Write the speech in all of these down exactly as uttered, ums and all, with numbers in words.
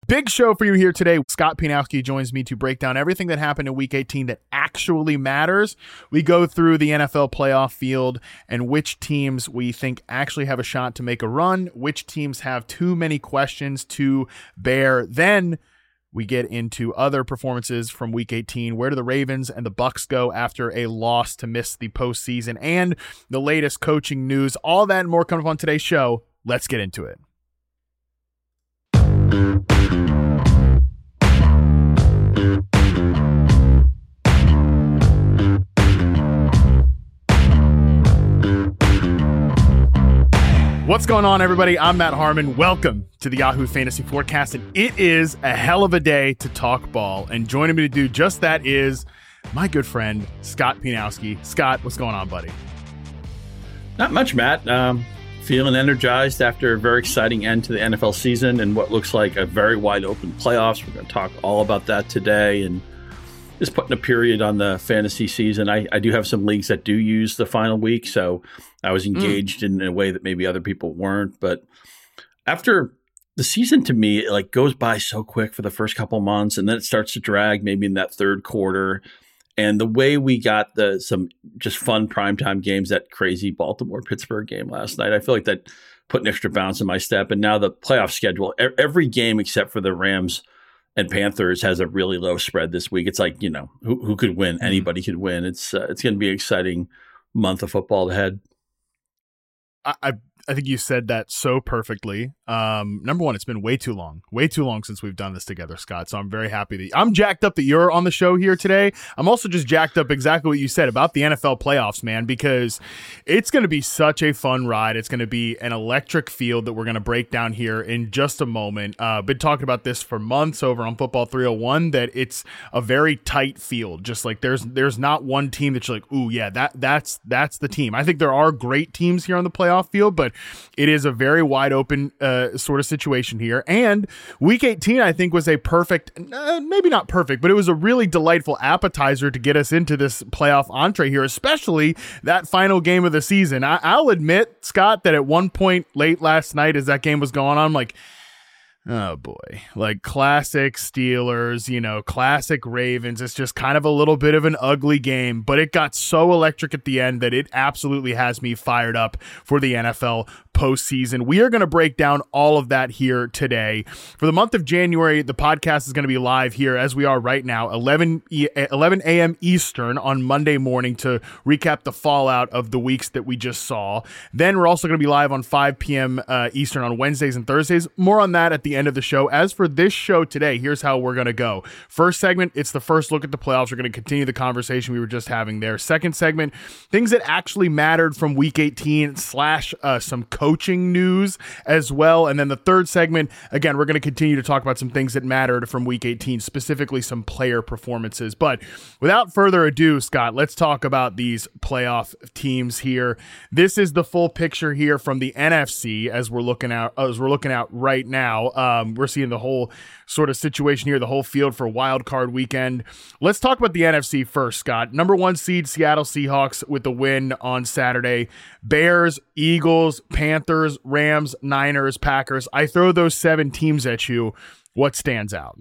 Big show for you here today. Scott Pianowski joins me to break down everything that happened in Week eighteen that actually matters. We go through the N F L playoff field and which teams we think actually have a shot to make a run, which teams have too many questions to bear. Then we get into other performances from Week eighteen. Where do the Ravens and the Bucks go after a loss to miss the postseason? And the latest coaching news. All that and more coming up on today's show. Let's get into it. What's going on, everybody? I'm Matt Harmon. Welcome to the Yahoo Fantasy Forecast, and it is a hell of a day to talk ball. And joining me to do just that is my good friend, Scott Pianowski. Scott, what's going on, buddy? Not much, Matt. Um, feeling energized after a very exciting end to the N F L season and what looks like a very wide open playoffs. We're going to talk all about that today and just putting a period on the fantasy season. I, I do have some leagues that do use the final week, so I was engaged mm. in a way that maybe other people weren't. But after the season, to me, it like goes by so quick for the first couple months, and then it starts to drag maybe in that third quarter. And the way we got the some just fun primetime games, that crazy Baltimore-Pittsburgh game last night, I feel like that put an extra bounce in my step. And now the playoff schedule, every game except for the Rams and Panthers has a really low spread this week. It's like, you know, who who could win? Anybody could win. It's uh, it's going to be an exciting month of football ahead. I, I I think you said that so perfectly. Um, number one, it's been way too long, way too long since we've done this together, Scott. So I'm very happy that I'm jacked up that you're on the show here today. I'm also just jacked up exactly what you said about the N F L playoffs, man, because it's going to be such a fun ride. It's going to be an electric field that we're going to break down here in just a moment. Uh, been talking about this for months over on Football three oh one, that it's a very tight field. Just like there's there's not one team that you're like, ooh, yeah, that that's that's the team. I think there are great teams here on the playoff field, but it is a very wide open uh, sort of situation here. And Week eighteen, I think, was a perfect, uh, maybe not perfect, but it was a really delightful appetizer to get us into this playoff entree here, especially that final game of the season. I- I'll admit, Scott, that at one point late last night as that game was going on, I'm like, oh boy, like classic Steelers, you know, classic Ravens. It's just kind of a little bit of an ugly game, but it got so electric at the end that it absolutely has me fired up for the N F L postseason. We are going to break down all of that here today. For the month of January, the podcast is going to be live here as we are right now, eleven a.m. Eastern on Monday morning to recap the fallout of the weeks that we just saw. Then we're also going to be live on five p.m. Uh, Eastern on Wednesdays and Thursdays. More on that at the end of the show. As for this show today, here's how we're going to go. First segment, it's the first look at the playoffs. We're going to continue the conversation we were just having there. Second segment, things that actually mattered from Week eighteen slash uh, some coaching news as well. And then the third segment, again, we're going to continue to talk about some things that mattered from Week eighteen, specifically some player performances. But without further ado, Scott, let's talk about these playoff teams here. This is the full picture here from the N F C as we're looking out as we're looking out right now. Um, we're seeing the whole sort of situation here, the whole field for wild card weekend. Let's talk about the N F C first, Scott. Number one seed Seattle Seahawks with the win on Saturday. Bears, Eagles, Panthers, Rams, Niners, Packers. I throw those seven teams at you. What stands out?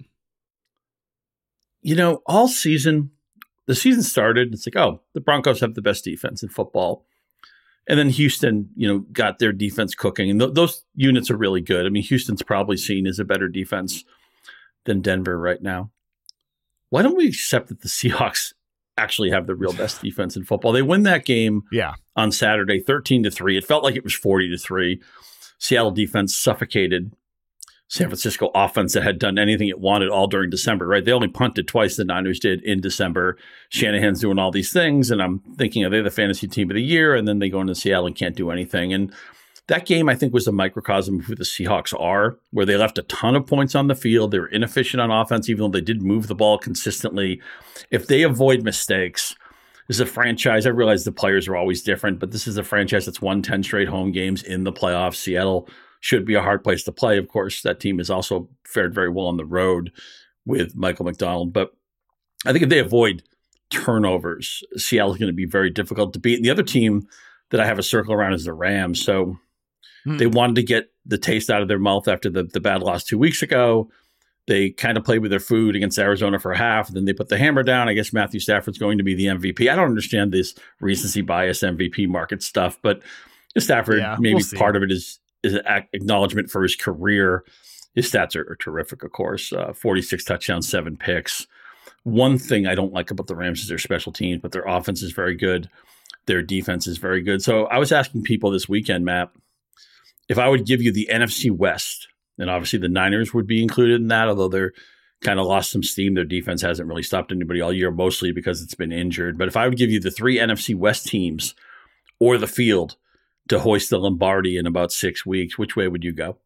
You know, all season, the season started, it's like, oh, the Broncos have the best defense in football. And then Houston, you know, got their defense cooking. And th- those units are really good. I mean, Houston's probably seen as a better defense than Denver right now. Why don't we accept that the Seahawks actually have the real best defense in football? They win that game yeah. on Saturday, thirteen to three. It felt like it was forty to three. Seattle defense suffocated San Francisco offense that had done anything it wanted all during December, right? They only punted twice, the Niners did, in December. Shanahan's doing all these things, and I'm thinking, are they the fantasy team of the year? And then they go into Seattle and can't do anything. And that game, I think, was a microcosm of who the Seahawks are, where they left a ton of points on the field. They were inefficient on offense, even though they did move the ball consistently. If they avoid mistakes, this is a franchise. I realize the players are always different, but this is a franchise that's won ten straight home games in the playoffs. Seattle should be a hard place to play. Of course, that team has also fared very well on the road with Michael McDonald. But I think if they avoid turnovers, Seattle is going to be very difficult to beat. And the other team that I have a circle around is the Rams. So hmm. they wanted to get the taste out of their mouth after the, the bad loss two weeks ago. They kind of played with their food against Arizona for a half, and then they put the hammer down. I guess Matthew Stafford's going to be the M V P. I don't understand this recency bias M V P market stuff, but Stafford, yeah, maybe we'll part of it is is an acknowledgement for his career. His stats are, are terrific, of course. Uh, forty-six touchdowns, seven picks. One thing I don't like about the Rams is their special teams, but their offense is very good. Their defense is very good. So I was asking people this weekend, Matt, if I would give you the N F C West, and obviously the Niners would be included in that, although they're kind of lost some steam. Their defense hasn't really stopped anybody all year, mostly because it's been injured. But if I would give you the three N F C West teams or the field to hoist the Lombardi in about six weeks, which way would you go?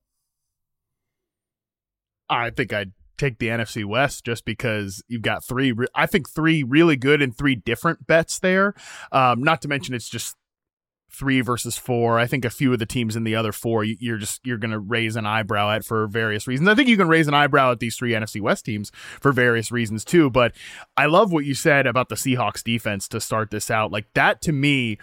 I think I'd take the N F C West just because you've got three, re- I think three really good and three different bets there. Um, not to mention it's just three versus four. I think a few of the teams in the other four, you're just, you're going to raise an eyebrow at for various reasons. I think you can raise an eyebrow at these three N F C West teams for various reasons too. But I love what you said about the Seahawks defense to start this out. Like that to me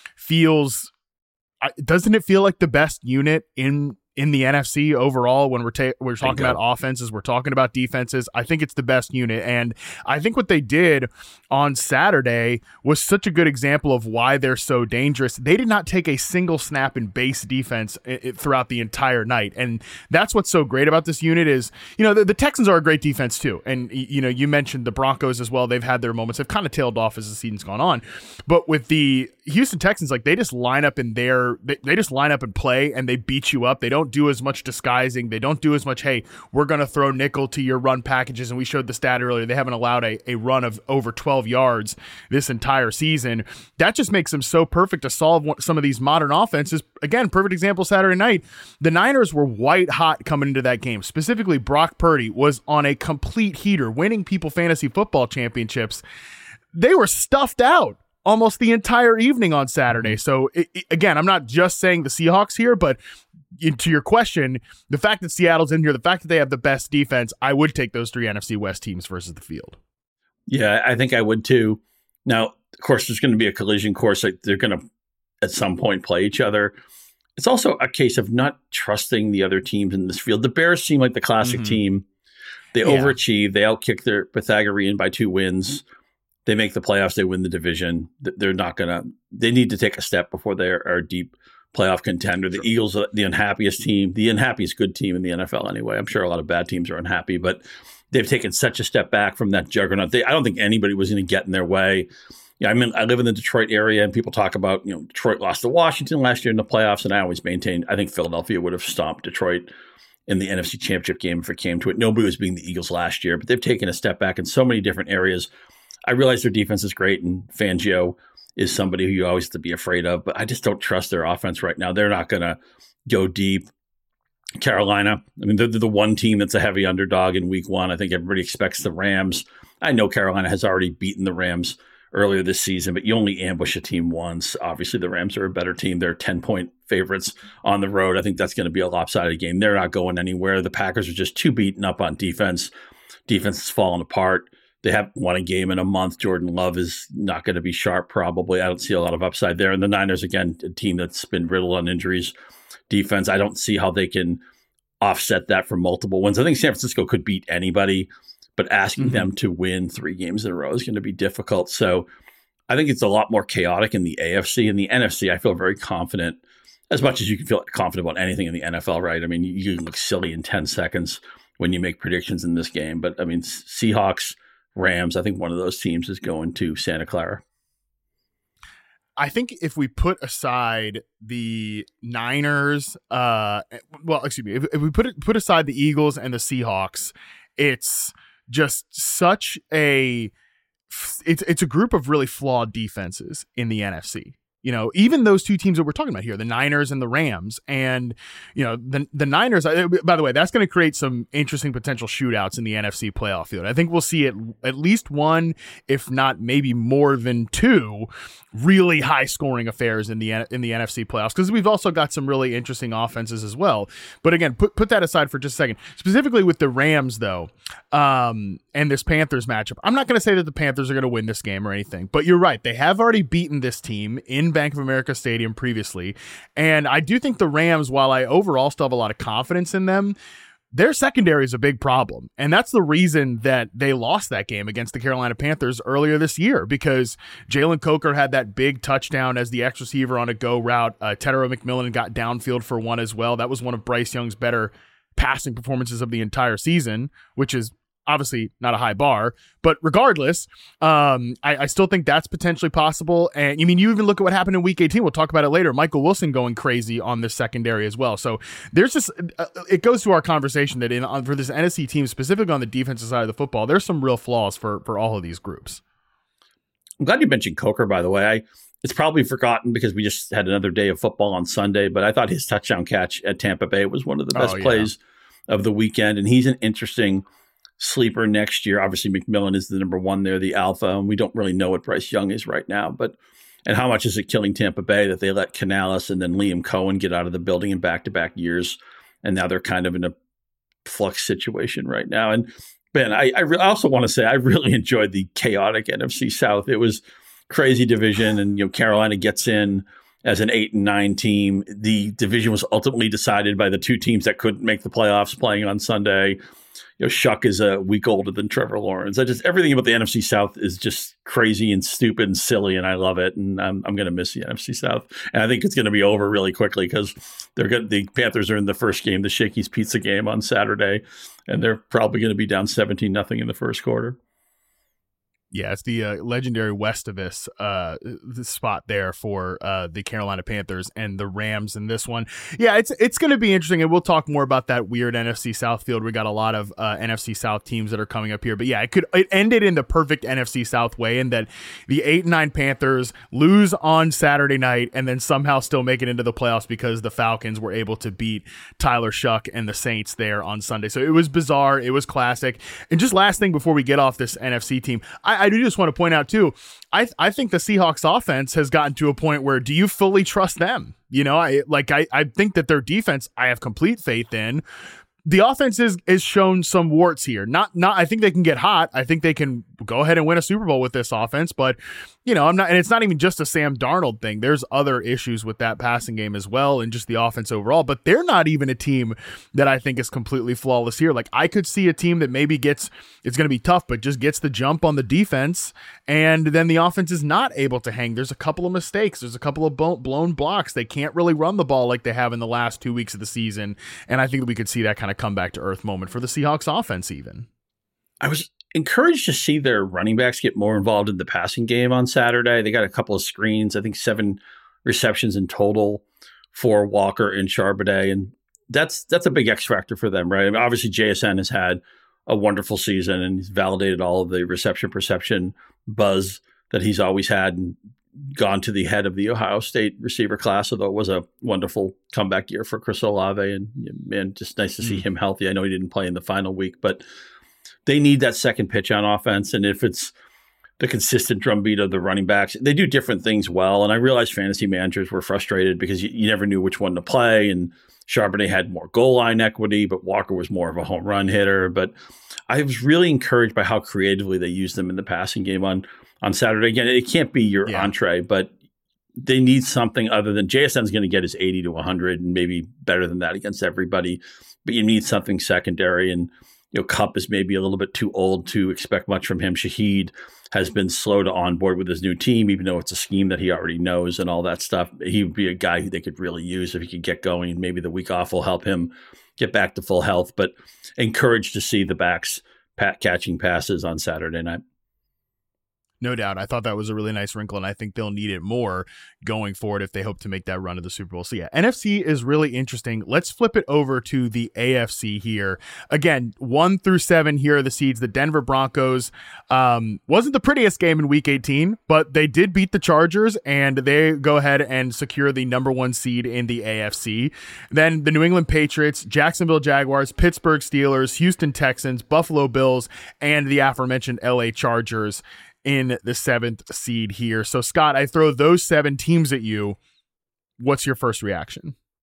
feels, doesn't it feel like the best unit in in the N F C overall when we're ta- we're talking about offenses, we're talking about defenses? I think it's the best unit. And I think what they did on Saturday was such a good example of why they're so dangerous. They did not take a single snap in base defense I- I throughout the entire night. And that's what's so great about this unit is, you know, the, the Texans are a great defense too. And, you know, you mentioned the Broncos as well. They've had their moments. They've kind of tailed off as the season's gone on. But with the Houston Texans, like they just line up in their, they, they just line up and play and they beat you up. They don't do as much disguising. They don't do as much, hey, we're going to throw nickel to your run packages. And we showed the stat earlier. They haven't allowed a, a run of over twelve yards this entire season. That just makes them so perfect to solve one, some of these modern offenses. Again, perfect example Saturday night. The Niners were white hot coming into that game. Specifically, Brock Purdy was on a complete heater, winning people fantasy football championships. They were stuffed out almost the entire evening on Saturday. So it, it, again, I'm not just saying the Seahawks here, but to your question, the fact that Seattle's in here, the fact that they have the best defense, I would take those three N F C West teams versus the field. Yeah, I think I would too. Now, of course, there's going to be a collision course. Like they're going to, at some point, play each other. It's also a case of not trusting the other teams in this field. The Bears seem like the classic mm-hmm. team. They yeah. overachieve. They outkick their Pythagorean by two wins. They make the playoffs. They win the division. They're not going to – they need to take a step before they are a deep playoff contender. The Eagles are the unhappiest team, the unhappiest good team in the N F L anyway. I'm sure a lot of bad teams are unhappy, but they've taken such a step back from that juggernaut. They, I don't think anybody was going to get in their way. Yeah, I mean, I live in the Detroit area, and people talk about, you know, Detroit lost to Washington last year in the playoffs, and I always maintain I think Philadelphia would have stomped Detroit in the N F C Championship game if it came to it. Nobody was beating the Eagles last year, but they've taken a step back in so many different areas. I realize their defense is great, and Fangio is somebody who you always have to be afraid of, but I just don't trust their offense right now. They're not going to go deep. Carolina, I mean, they're, they're the one team that's a heavy underdog in week one. I think everybody expects the Rams. I know Carolina has already beaten the Rams earlier this season, but you only ambush a team once. Obviously, the Rams are a better team. They're ten-point favorites on the road. I think that's going to be a lopsided game. They're not going anywhere. The Packers are just too beaten up on defense. Defense is falling apart. They haven't won a game in a month. Jordan Love is not going to be sharp, probably. I don't see a lot of upside there. And the Niners, again, a team that's been riddled on injuries. Defense, I don't see how they can offset that for multiple wins. I think San Francisco could beat anybody, but asking mm-hmm. them to win three games in a row is going to be difficult. So I think it's a lot more chaotic in the A F C. In the N F C, I feel very confident, as much as you can feel confident about anything in the N F L, right? I mean, you can look silly in ten seconds when you make predictions in this game. But, I mean, Seahawks, Rams, I think one of those teams is going to Santa Clara. I think if we put aside the Niners, uh, well, excuse me, if, if we put it, put aside the Eagles and the Seahawks, it's just such a it's it's a group of really flawed defenses in the N F C. You know, even those two teams that we're talking about here, the Niners and the Rams, and, you know, the the Niners, by the way, that's going to create some interesting potential shootouts in the N F C playoff field. I think we'll see it at least one, if not maybe more than two, really high scoring affairs in the in the N F C playoffs, because we've also got some really interesting offenses as well. But again, put put that aside for just a second. Specifically with the Rams, though, um, and this Panthers matchup, I'm not going to say that the Panthers are going to win this game or anything, but you're right. They have already beaten this team in Bank of America Stadium previously. And I do think the Rams, while I overall still have a lot of confidence in them, their secondary is a big problem. And that's the reason that they lost that game against the Carolina Panthers earlier this year, because Jalen Coker had that big touchdown as the X receiver on a go route. Uh, Tedero McMillan got downfield for one as well. That was one of Bryce Young's better passing performances of the entire season, which is obviously not a high bar, but regardless, um, I, I still think that's potentially possible. And you mean, you even look at what happened in week eighteen. We'll talk about it later. Michael Wilson going crazy on this secondary as well. So there's just, uh, it goes to our conversation that in on, for this N F C team, specifically on the defensive side of the football, there's some real flaws for, for all of these groups. I'm glad you mentioned Coker, by the way. I, it's probably forgotten because we just had another day of football on Sunday, but I thought his touchdown catch at Tampa Bay was one of the best oh, yeah. plays of the weekend. And he's an interesting sleeper next year. Obviously, McMillan is the number one there, the alpha, and we don't really know what Bryce Young is right now. But and how much is it killing Tampa Bay that they let Canales and then Liam Cohen get out of the building in back-to-back years, and now they're kind of in a flux situation right now. And Ben, I I, re- I also want to say I really enjoyed the chaotic N F C South. It was crazy division, and you know Carolina gets in as an eight and nine team. The division was ultimately decided by the two teams that couldn't make the playoffs playing on Sunday. You know, Shuck is a week older than Trevor Lawrence. I just everything about the N F C South is just crazy and stupid and silly, and I love it. And I'm I'm going to miss the N F C South, and I think it's going to be over really quickly because they're good. The Panthers are in the first game, the Shakey's Pizza game on Saturday, and they're probably going to be down seventeen nothing in the first quarter. Yeah, it's the uh, legendary Westivus uh, the spot there for uh, the Carolina Panthers and the Rams in this one. Yeah, it's it's going to be interesting, and we'll talk more about that weird N F C South field. We got a lot of uh, N F C South teams that are coming up here, but yeah, it could it ended in the perfect N F C South way, in that the eight and nine Panthers lose on Saturday night and then somehow still make it into the playoffs because the Falcons were able to beat Tyler Shuck and the Saints there on Sunday. So it was bizarre, it was classic. And just last thing before we get off this N F C team, I, I do just want to point out too, I I think the Seahawks offense has gotten to a point where, do you fully trust them? You know, I like I, I think that their defense I have complete faith in. The offense is, is shown some warts here. Not not I think they can get hot. I think they can go ahead and win a Super Bowl with this offense, but you know, I'm not, and it's not even just a Sam Darnold thing. There's other issues with that passing game as well, and just the offense overall, but they're not even a team that I think is completely flawless here. Like, I could see a team that maybe gets, it's going to be tough, but just gets the jump on the defense, and then the offense is not able to hang. There's a couple of mistakes. There's a couple of blown blocks. They can't really run the ball like they have in the last two weeks of the season, and I think that we could see that kind of come back to earth moment for the Seahawks offense even. I was encouraged to see their running backs get more involved in the passing game on Saturday. They got a couple of screens, I think seven receptions in total for Walker and Charbonnet, and that's that's a big X factor for them, right? I mean, obviously, J S N has had a wonderful season, and he's validated all of the reception perception buzz that he's always had, and gone to the head of the Ohio State receiver class, although it was a wonderful comeback year for Chris Olave, and man, just nice to see mm. him healthy. I know he didn't play in the final week, but they need that second pitch on offense. And if it's the consistent drumbeat of the running backs, they do different things well. And I realized fantasy managers were frustrated because you, you never knew which one to play. And Charbonnet had more goal line equity, but Walker was more of a home run hitter. But I was really encouraged by how creatively they used them in the passing game on, on Saturday. Again, it can't be your yeah. entree, but they need something other than J S N's going to get his eighty to one hundred and maybe better than that against everybody. But you need something secondary. And you know, Kupp is maybe a little bit too old to expect much from him. Shaheed has been slow to onboard with his new team, even though it's a scheme that he already knows and all that stuff. He would be a guy who they could really use if he could get going. Maybe the week off will help him get back to full health, but encouraged to see the backs pat catching passes on Saturday night. No doubt. I thought that was a really nice wrinkle, and I think they'll need it more going forward if they hope to make that run to the Super Bowl. So yeah, N F C is really interesting. Let's flip it over to the A F C here. Again, one through seven here are the seeds. The Denver Broncos um, wasn't the prettiest game in week eighteen, but they did beat the Chargers, and they go ahead and secure the number one seed in the A F C. Then the New England Patriots, Jacksonville Jaguars, Pittsburgh Steelers, Houston Texans, Buffalo Bills, and the aforementioned L A Chargers in the seventh seed here. So Scott, I throw those seven teams at you. What's your first reaction?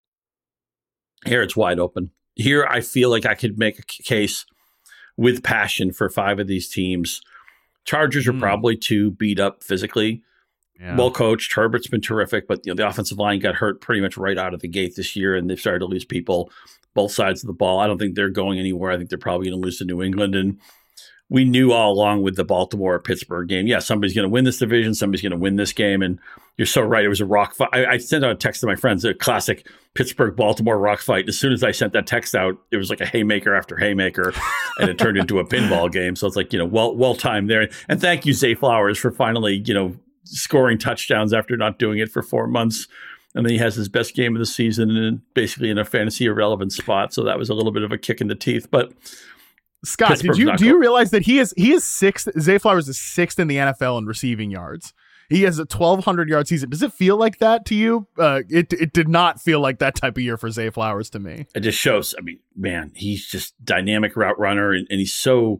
Here it's wide open. Here I feel like I could make a case with passion for five of these teams. Chargers are mm. probably too beat up physically. Yeah. Well coached. Herbert's been terrific, but you know the offensive line got hurt pretty much right out of the gate this year, and they've started to lose people. both sides of the ball. I don't think they're going anywhere. I think they're probably going to lose to New England. And we knew all along with the Baltimore Pittsburgh game, yeah, somebody's going to win this division. Somebody's going to win this game. And you're so right. It was a rock fight. I, I sent out a text to my friends, a classic Pittsburgh Baltimore rock fight. As soon as I sent that text out, it was like a haymaker after haymaker, and it turned into a pinball game. So it's like, you know, well, well timed there. And thank you, Zay Flowers, for finally, you know, scoring touchdowns after not doing it for four months. And then he has his best game of the season and basically in a fantasy irrelevant spot. So that was a little bit of a kick in the teeth, but Scott, did you do you realize that he is he is sixth? Zay Flowers is sixth in the N F L in receiving yards. He has a twelve hundred yard season. Does it feel like that to you? Uh, it it did not feel like that type of year for Zay Flowers to me. It just shows. I mean, man, he's just dynamic route runner, and, and he's so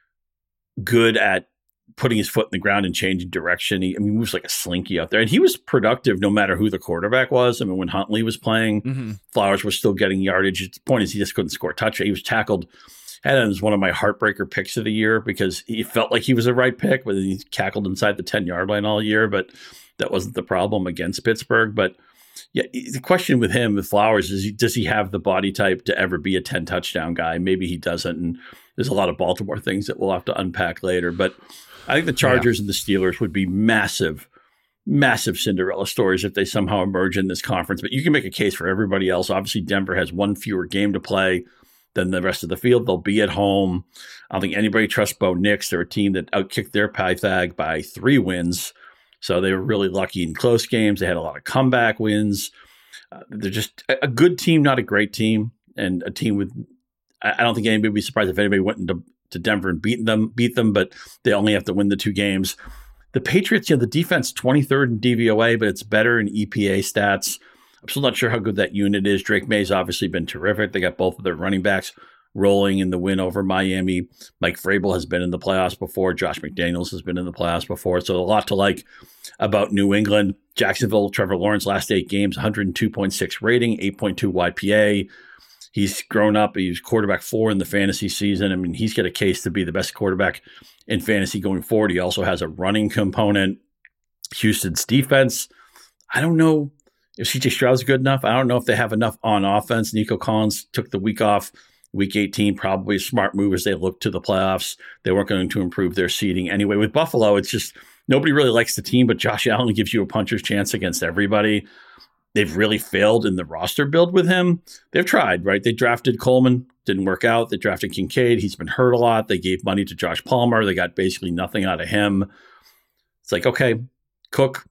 good at putting his foot in the ground and changing direction. He, I mean, he moves like a slinky out there, and he was productive no matter who the quarterback was. I mean, when Huntley was playing, mm-hmm. Flowers was still getting yardage. The point is, he just couldn't score a touchdown. He was tackled. And was one of my heartbreaker picks of the year because he felt like he was a right pick, but he cackled inside the ten-yard line all year. But that wasn't the problem against Pittsburgh. But yeah, the question with him, with Flowers, is does he have the body type to ever be a ten-touchdown guy? Maybe he doesn't. And there's a lot of Baltimore things that we'll have to unpack later. But I think the Chargers yeah. and the Steelers would be massive, massive Cinderella stories if they somehow emerge in this conference. But you can make a case for everybody else. Obviously, Denver has one fewer game to play than the rest of the field. They'll be at home. I don't think anybody trusts Bo Nix. They're a team that outkicked their Pythag by three wins. So they were really lucky in close games. They had a lot of comeback wins. Uh, they're just a, a good team, not a great team, and a team with, I, I don't think anybody would be surprised if anybody went into to Denver and beat them, beat them, but they only have to win the two games. The Patriots, you know, the defense twenty-third in D V O A, but it's better in E P A stats. I'm still not sure how good that unit is. Drake May's obviously been terrific. They got both of their running backs rolling in the win over Miami. Mike Vrabel has been in the playoffs before. Josh McDaniels has been in the playoffs before. So a lot to like about New England. Jacksonville, Trevor Lawrence, last eight games, one oh two point six rating, eight point two Y P A. He's grown up. He's quarterback four in the fantasy season. I mean, he's got a case to be the best quarterback in fantasy going forward. He also has a running component. Houston's defense, I don't know if C J Stroud's good enough. I don't know if they have enough on offense. Nico Collins took the week off, week eighteen, probably a smart move as they look to the playoffs. They weren't going to improve their seeding anyway. With Buffalo, it's just nobody really likes the team, but Josh Allen gives you a puncher's chance against everybody. They've really failed in the roster build with him. They've tried, right? They drafted Coleman, didn't work out. They drafted Kincaid. He's been hurt a lot. They gave money to Josh Palmer. They got basically nothing out of him. It's like, okay, Cook,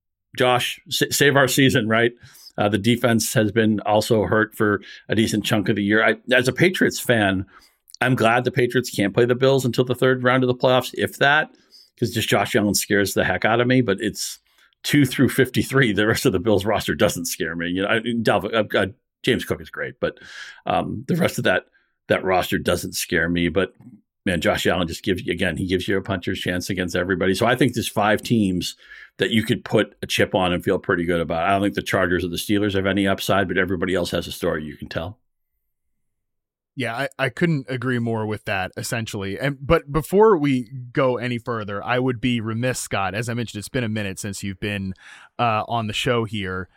Josh, s- save our season, right? Uh, the defense has been also hurt for a decent chunk of the year. I, as a Patriots fan, I'm glad the Patriots can't play the Bills until the third round of the playoffs, if that, because just Josh Allen scares the heck out of me. But it's two through fifty-three. The rest of the Bills roster doesn't scare me. You know, I, Dalvin, uh, uh, James Cook is great, but um, the rest of that that roster doesn't scare me. But man, Josh Allen just gives you, again, he gives you a puncher's chance against everybody. So I think there's five teams that you could put a chip on and feel pretty good about. I don't think the Chargers or the Steelers have any upside, but everybody else has a story you can tell. Yeah, I, I couldn't agree more with that, essentially. And but before we go any further, I would be remiss, Scott, as I mentioned, it's been a minute since you've been uh, on the show here.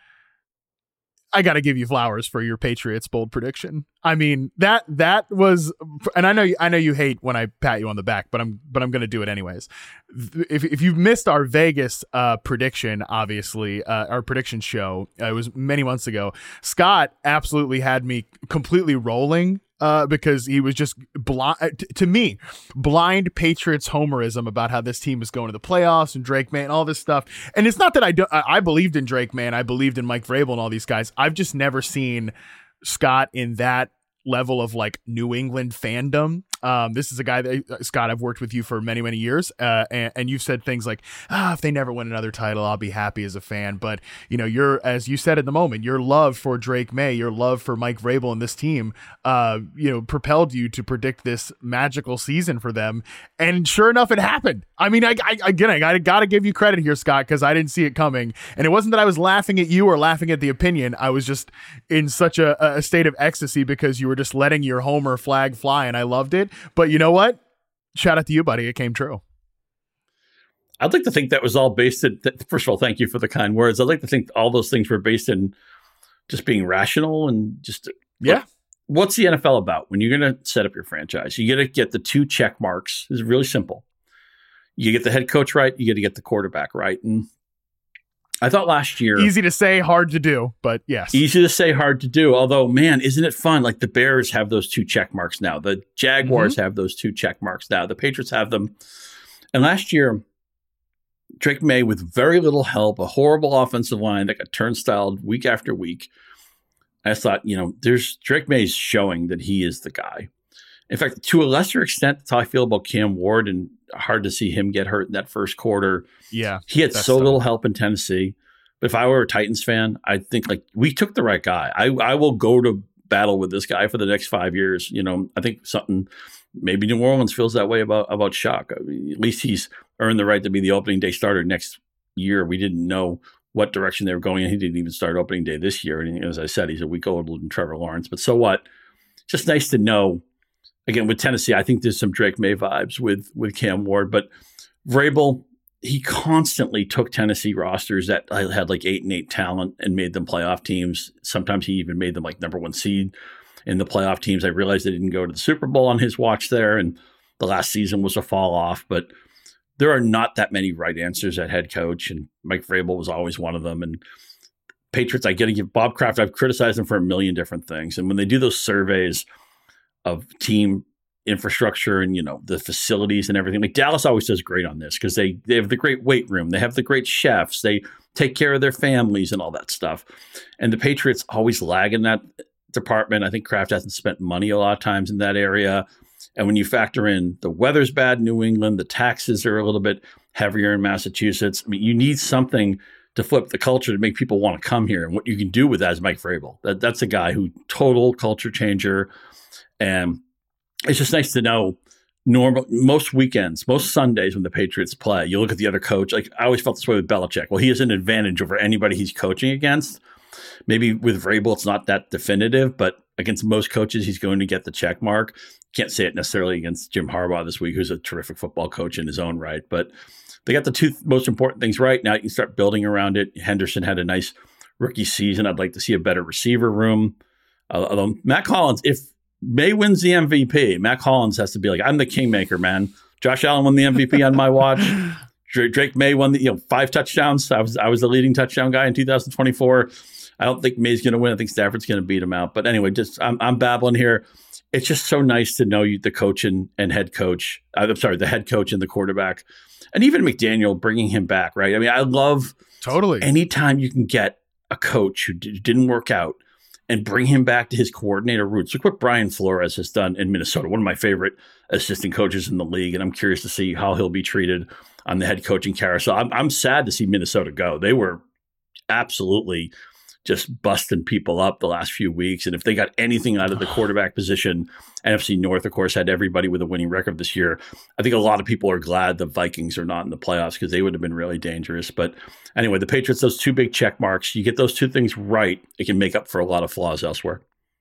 I got to give you flowers for your Patriots bold prediction. I mean, that that was, and I know I know you hate when I pat you on the back, but I'm but I'm going to do it anyways. If if you've missed our Vegas uh, prediction, obviously uh, our prediction show, uh, it was many months ago. Scott absolutely had me completely rolling. Uh, because he was just blind t- to me, blind Patriots homerism about how this team was going to the playoffs and Drake May and all this stuff. And it's not that I do, I, I believed in Drake May and I believed in Mike Vrabel and all these guys. I've just never seen Scott in that level of like New England fandom. Um, this is a guy that uh, Scott, I've worked with you for many, many years. Uh, and, and you've said things like, ah, if they never win another title, I'll be happy as a fan. But you know, you're, as you said at the moment, your love for Drake May, your love for Mike Vrabel and this team, uh, you know, propelled you to predict this magical season for them. And sure enough, it happened. I mean, I, I again, I got to give you credit here, Scott, because I didn't see it coming. And it wasn't that I was laughing at you or laughing at the opinion. I was just in such a, a state of ecstasy because you were just letting your homer flag fly, and I loved it. But you know what? Shout out to you, buddy. It came true. I'd like to think that was all based in, th- first of all, thank you for the kind words. I'd like to think all those things were based in just being rational and just, yeah. what's the N F L about? When you're going to set up your franchise, you got to get the two check marks. It's really simple. You get the head coach right. You got to get the quarterback right. And I thought last year, easy to say, hard to do, but yes, easy to say, hard to do. Although, man, isn't it fun? Like the Bears have those two check marks now. The Jaguars mm-hmm. have those two check marks now. The Patriots have them. And last year, Drake May, with very little help, a horrible offensive line that got turnstiled week after week. I thought, you know, there's Drake May's showing that he is the guy. In fact, to a lesser extent, that's how I feel about Cam Ward, and hard to see him get hurt in that first quarter. Yeah. He had so tough. little help in Tennessee. But if I were a Titans fan, I think like we took the right guy. I, I will go to battle with this guy for the next five years. You know, I think something, maybe New Orleans feels that way about, about Shock. I mean, at least he's earned the right to be the opening day starter next year. We didn't know what direction they were going in. He didn't even start opening day this year. And as I said, he's a week older than Trevor Lawrence. But so what? Just nice to know. Again, with Tennessee, I think there's some Drake May vibes with with Cam Ward. But Vrabel, he constantly took Tennessee rosters that had like eight and eight talent and made them playoff teams. Sometimes he even made them like number one seed in the playoff teams. I realized they didn't go to the Super Bowl on his watch there, and the last season was a fall off. But there are not that many right answers at head coach, and Mike Vrabel was always one of them. And Patriots, I got to give Bob Kraft, I've criticized him for a million different things. And when they do those surveys of team infrastructure and, you know, the facilities and everything, like Dallas always does great on this because they, they have the great weight room. They have the great chefs. They take care of their families and all that stuff. And the Patriots always lag in that department. I think Kraft hasn't spent money a lot of times in that area. And when you factor in the weather's bad in New England, the taxes are a little bit heavier in Massachusetts. I mean, you need something to flip the culture to make people want to come here. And what you can do with that is Mike Vrabel. That, that's a guy who total culture changer. And it's just nice to know normal most weekends, most Sundays when the Patriots play, you look at the other coach. Like I always felt this way with Belichick. Well, he has an advantage over anybody he's coaching against. Maybe with Vrabel, it's not that definitive, but against most coaches, he's going to get the check mark. Can't say it necessarily against Jim Harbaugh this week, who's a terrific football coach in his own right. But they got the two most important things right. Now you can start building around it. Henderson had a nice rookie season. I'd like to see a better receiver room. Uh, although Matt Collins, if May wins the M V P, Matt Collins has to be like, I'm the kingmaker, man. Josh Allen won the M V P on my watch. Drake May won the, you know, five touchdowns. I was I was the leading touchdown guy in two thousand twenty-four. I don't think May's going to win. I think Stafford's going to beat him out. But anyway, just I'm I'm babbling here. It's just so nice to know you, the coach and, and head coach. I'm sorry, the head coach and the quarterback, and even McDaniel bringing him back. Right? I mean, I love totally anytime you can get a coach who d- didn't work out and bring him back to his coordinator roots. Look what Brian Flores has done in Minnesota, one of my favorite assistant coaches in the league. And I'm curious to see how he'll be treated on the head coaching carousel. I'm, I'm sad to see Minnesota go. They were absolutely just busting people up the last few weeks. And if they got anything out of the quarterback position, N F C North, of course, had everybody with a winning record this year. I think a lot of people are glad the Vikings are not in the playoffs because they would have been really dangerous. But anyway, the Patriots, those two big check marks, you get those two things right, it can make up for a lot of flaws elsewhere.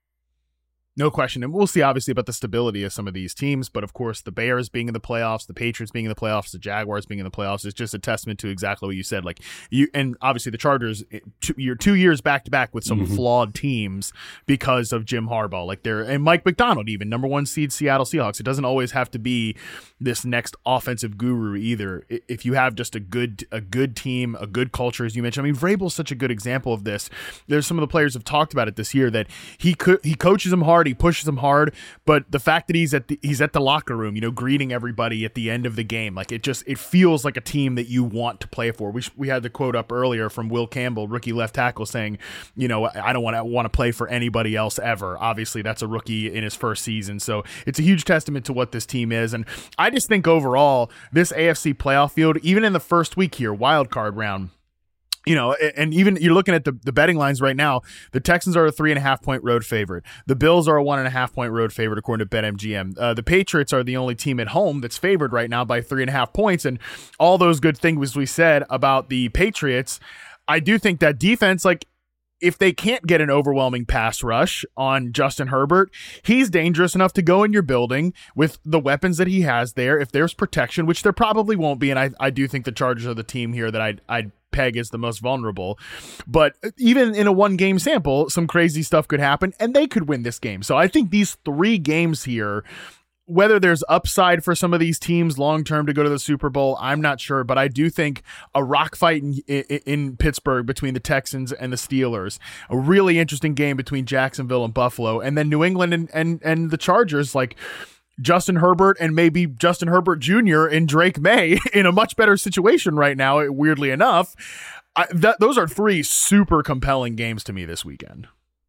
No question. And we'll see, obviously, about the stability of some of these teams. But, of course, the Bears being in the playoffs, the Patriots being in the playoffs, the Jaguars being in the playoffs is just a testament to exactly what you said. Like you, and obviously the Chargers, two, you're two years back-to-back with some mm-hmm. flawed teams because of Jim Harbaugh. Like they're, and Mike McDonald even, number one seed Seattle Seahawks. It doesn't always have to be this next offensive guru either. If you have just a good a good team, a good culture, as you mentioned. I mean, Vrabel's such a good example of this. There's some of the players have talked about it this year that he could, he coaches them hard, he pushes them hard, but the fact that he's at the he's at the locker room, you know, greeting everybody at the end of the game, like it just it feels like a team that you want to play for. We we had the quote up earlier from Will Campbell, rookie left tackle, saying, you know, I don't want to want to play for anybody else ever. Obviously, that's a rookie in his first season, so it's a huge testament to what this team is. And I just think overall, this A F C playoff field, even in the first week here, wild card round, you know, and even you're looking at the, the betting lines right now, the Texans are a three and a half point road favorite. The Bills are a one and a half point road favorite, according to BetMGM. Uh, the Patriots are the only team at home that's favored right now by three and a half points. And all those good things we said about the Patriots, I do think that defense, like, if they can't get an overwhelming pass rush on Justin Herbert, he's dangerous enough to go in your building with the weapons that he has there. If there's protection, which there probably won't be, and I, I do think the Chargers are the team here that I'd, I'd peg as the most vulnerable. But even in a one game sample, some crazy stuff could happen and they could win this game. So I think these three games here, whether there's upside for some of these teams long-term to go to the Super Bowl, I'm not sure, but I do think a rock fight in, in, in Pittsburgh between the Texans and the Steelers, a really interesting game between Jacksonville and Buffalo, and then New England and, and, and the Chargers, like Justin Herbert and maybe Justin Herbert Junior and Drake May in a much better situation right now, weirdly enough. I, that, those are three super compelling games to me this weekend.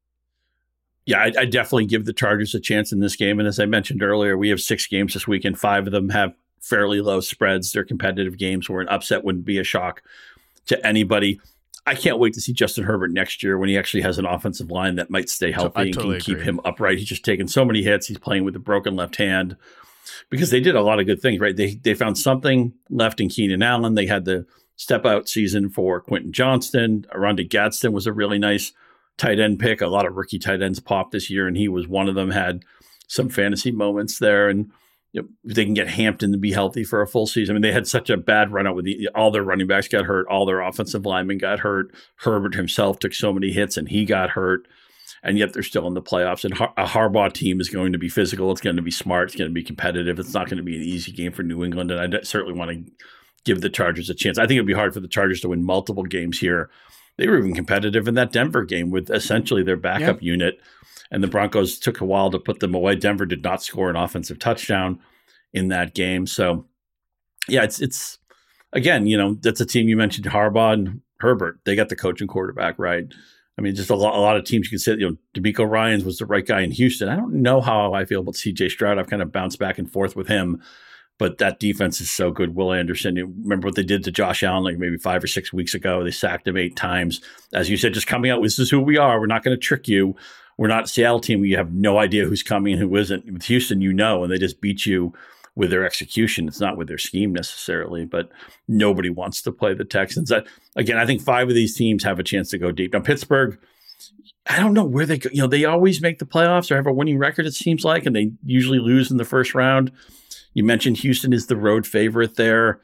Yeah, I, I definitely give the Chargers a chance in this game. And as I mentioned earlier, we have six games this weekend. Five of them have fairly low spreads. They're competitive games where an upset wouldn't be a shock to anybody. I can't wait to see Justin Herbert next year when he actually has an offensive line that might stay healthy I and totally can keep agree. him upright. He's just taken so many hits. He's playing with a broken left hand because they did a lot of good things, right? They they found something left in Keenan Allen. They had the step out season for Quentin Johnston. Oronde Gadsden was a really nice tight end pick. A lot of rookie tight ends popped this year, and he was one of them, had some fantasy moments there. And you know, if they can get Hampton to be healthy for a full season. I mean, they had such a bad run out with the, all their running backs got hurt. All their offensive linemen got hurt. Herbert himself took so many hits and he got hurt. And yet they're still in the playoffs. And Har- a Harbaugh team is going to be physical. It's going to be smart. It's going to be competitive. It's not going to be an easy game for New England. And I d- certainly want to give the Chargers a chance. I think it'd be hard for the Chargers to win multiple games here. They were even competitive in that Denver game with essentially their backup yeah. unit. And the Broncos took a while to put them away. Denver did not score an offensive touchdown in that game. So, yeah, it's, it's again, you know, that's a team you mentioned, Harbaugh and Herbert. They got the coach and quarterback right. I mean, just a lot, a lot of teams you can say, you know, DeMeco Ryans was the right guy in Houston. I don't know how I feel about C J Stroud. I've kind of bounced back and forth with him. But that defense is so good. Will Anderson, you remember what they did to Josh Allen like maybe five or six weeks ago? They sacked him eight times. As you said, just coming out, this is who we are. We're not going to trick you. We're not a Seattle team where you have no idea who's coming and who isn't. With Houston, you know, and they just beat you with their execution. It's not with their scheme necessarily, but nobody wants to play the Texans. That, again, I think five of these teams have a chance to go deep. Now, Pittsburgh, I don't know where they go. You know, they always make the playoffs or have a winning record, it seems like, and they usually lose in the first round. You mentioned Houston is the road favorite there.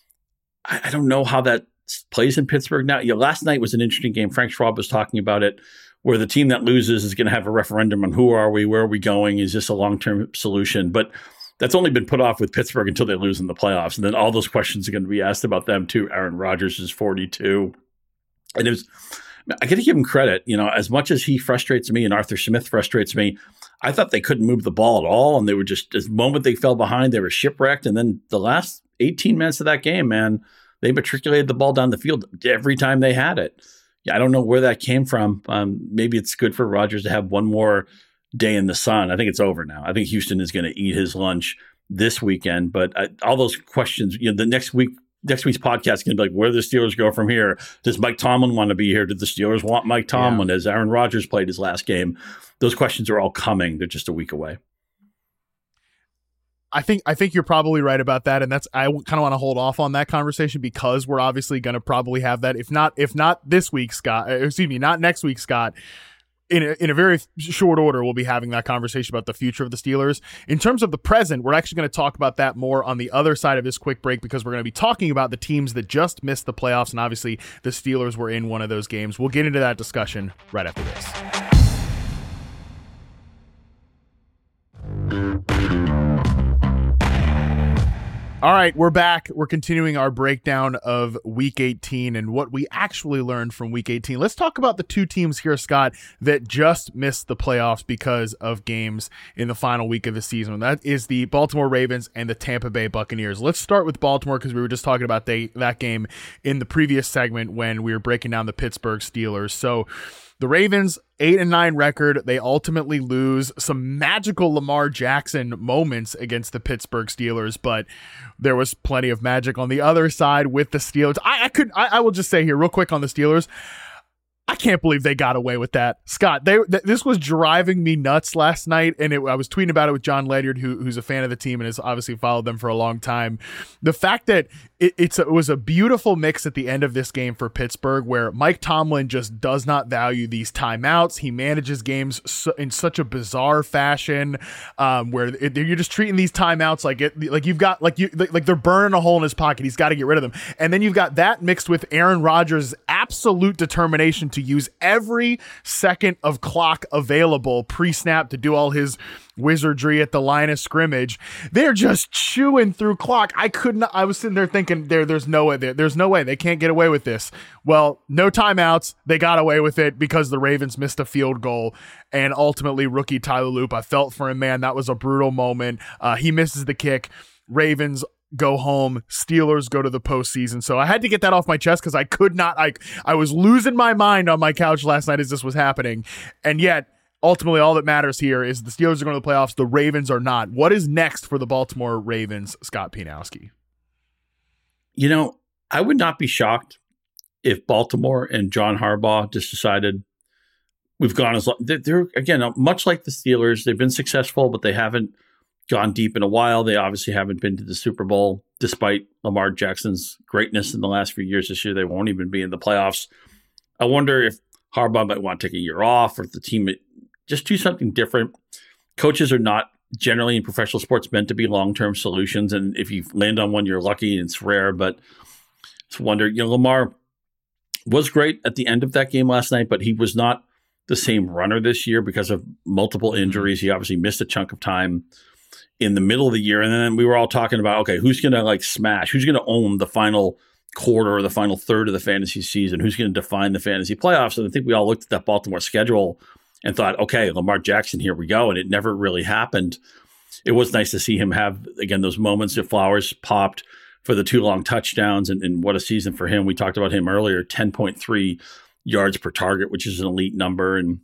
I, I don't know how that plays in Pittsburgh now. You know, last night was an interesting game. Frank Schwab was talking about it, where the team that loses is going to have a referendum on who are we, where are we going? Is this a long-term solution? But that's only been put off with Pittsburgh until they lose in the playoffs. And then all those questions are going to be asked about them too. Aaron Rodgers is forty-two. And it was, I got to give him credit. You know, as much as he frustrates me and Arthur Smith frustrates me, I thought they couldn't move the ball at all. And they were just, the moment they fell behind, they were shipwrecked. And then the last eighteen minutes of that game, man, they matriculated the ball down the field every time they had it. Yeah, I don't know where that came from. Um, maybe it's good for Rodgers to have one more day in the sun. I think it's over now. I think Houston is going to eat his lunch this weekend. But I, all those questions, you know, the next week, next week's podcast is going to be like, where do the Steelers go from here? Does Mike Tomlin want to be here? Did the Steelers want Mike Tomlin yeah. as Aaron Rodgers played his last game? Those questions are all coming. They're just a week away. I think I think you're probably right about that, and that's I kind of want to hold off on that conversation because we're obviously going to probably have that. If not, if not this week, Scott. Excuse me, not next week, Scott. In a, in a very short order, we'll be having that conversation about the future of the Steelers. In terms of the present, we're actually going to talk about that more on the other side of this quick break because we're going to be talking about the teams that just missed the playoffs, and obviously the Steelers were in one of those games. We'll get into that discussion right after this. All right, we're back. We're continuing our breakdown of Week eighteen and what we actually learned from Week eighteen. Let's talk about the two teams here, Scott, that just missed the playoffs because of games in the final week of the season. That is the Baltimore Ravens and the Tampa Bay Buccaneers. Let's start with Baltimore because we were just talking about they, that game in the previous segment when we were breaking down the Pittsburgh Steelers. So the Ravens, eight and nine record. They ultimately lose. Some magical Lamar Jackson moments against the Pittsburgh Steelers, but there was plenty of magic on the other side with the Steelers. I, I could, I, I will just say here real quick on the Steelers. I can't believe they got away with that, Scott. They th- this was driving me nuts last night, and it, I was tweeting about it with John Ledyard, who, who's a fan of the team and has obviously followed them for a long time. The fact that it, it's a, it was a beautiful mix at the end of this game for Pittsburgh, where Mike Tomlin just does not value these timeouts. He manages games so, in such a bizarre fashion, um, where it, you're just treating these timeouts like it, like you've got like you like they're burning a hole in his pocket. He's got to get rid of them, and then you've got that mixed with Aaron Rodgers' absolute determination to use every second of clock available pre-snap to do all his wizardry at the line of scrimmage. They're just chewing through clock. I couldn't, I was sitting there thinking there, there's no way, there, there's no way they can't get away with this. Well, no timeouts. They got away with it because the Ravens missed a field goal, and ultimately rookie Tyler Loop, I felt for him, man. That was a brutal moment. Uh, he misses the kick. Ravens go home, Steelers go to the postseason. So I had to get that off my chest because I could not, I, I was losing my mind on my couch last night as this was happening. And yet, ultimately, all that matters here is the Steelers are going to the playoffs. The Ravens are not. What is next for the Baltimore Ravens, Scott Pianowski? You know, I would not be shocked if Baltimore and John Harbaugh just decided we've gone as long. They're, they're again, much like the Steelers, they've been successful, but they haven't gone deep in a while. They obviously haven't been to the Super Bowl, despite Lamar Jackson's greatness in the last few years. This year, they won't even be in the playoffs. I wonder if Harbaugh might want to take a year off, or if the team just do something different. Coaches are not generally in professional sports meant to be long-term solutions. And if you land on one, you're lucky, and it's rare, but it's a wonder. You know, Lamar was great at the end of that game last night, but he was not the same runner this year because of multiple injuries. He obviously missed a chunk of time in the middle of the year. And then we were all talking about, okay, who's going to like smash? Who's going to own the final quarter or the final third of the fantasy season? Who's going to define the fantasy playoffs? And I think we all looked at that Baltimore schedule and thought, okay, Lamar Jackson, here we go. And it never really happened. It was nice to see him have, again, those moments if Flowers popped for the two long touchdowns, and, and what a season for him. We talked about him earlier, ten point three yards per target, which is an elite number. And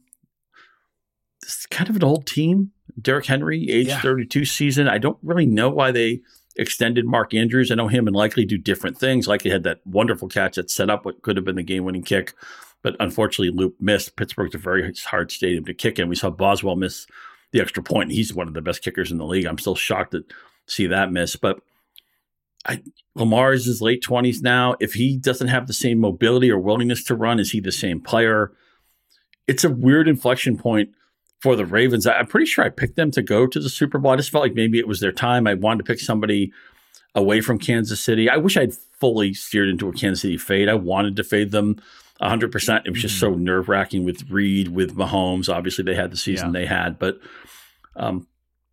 this is kind of an old team. Derrick Henry, age yeah. thirty-two season. I don't really know why they extended Mark Andrews. I know him and Likely do different things. Likely had that wonderful catch that set up what could have been the game-winning kick, but unfortunately Loop missed. Pittsburgh's a very hard stadium to kick in. We saw Boswell miss the extra point. He's one of the best kickers in the league. I'm still shocked to see that miss. But I, Lamar is his late twenties now. If he doesn't have the same mobility or willingness to run, is he the same player? It's a weird inflection point for the Ravens. I'm pretty sure I picked them to go to the Super Bowl. I just felt like maybe it was their time. I wanted to pick somebody away from Kansas City. I wish I'd fully steered into a Kansas City fade. I wanted to fade them one hundred percent. It was just mm-hmm. so nerve-wracking with Reed, with Mahomes. Obviously, they had the season yeah. they had. But um,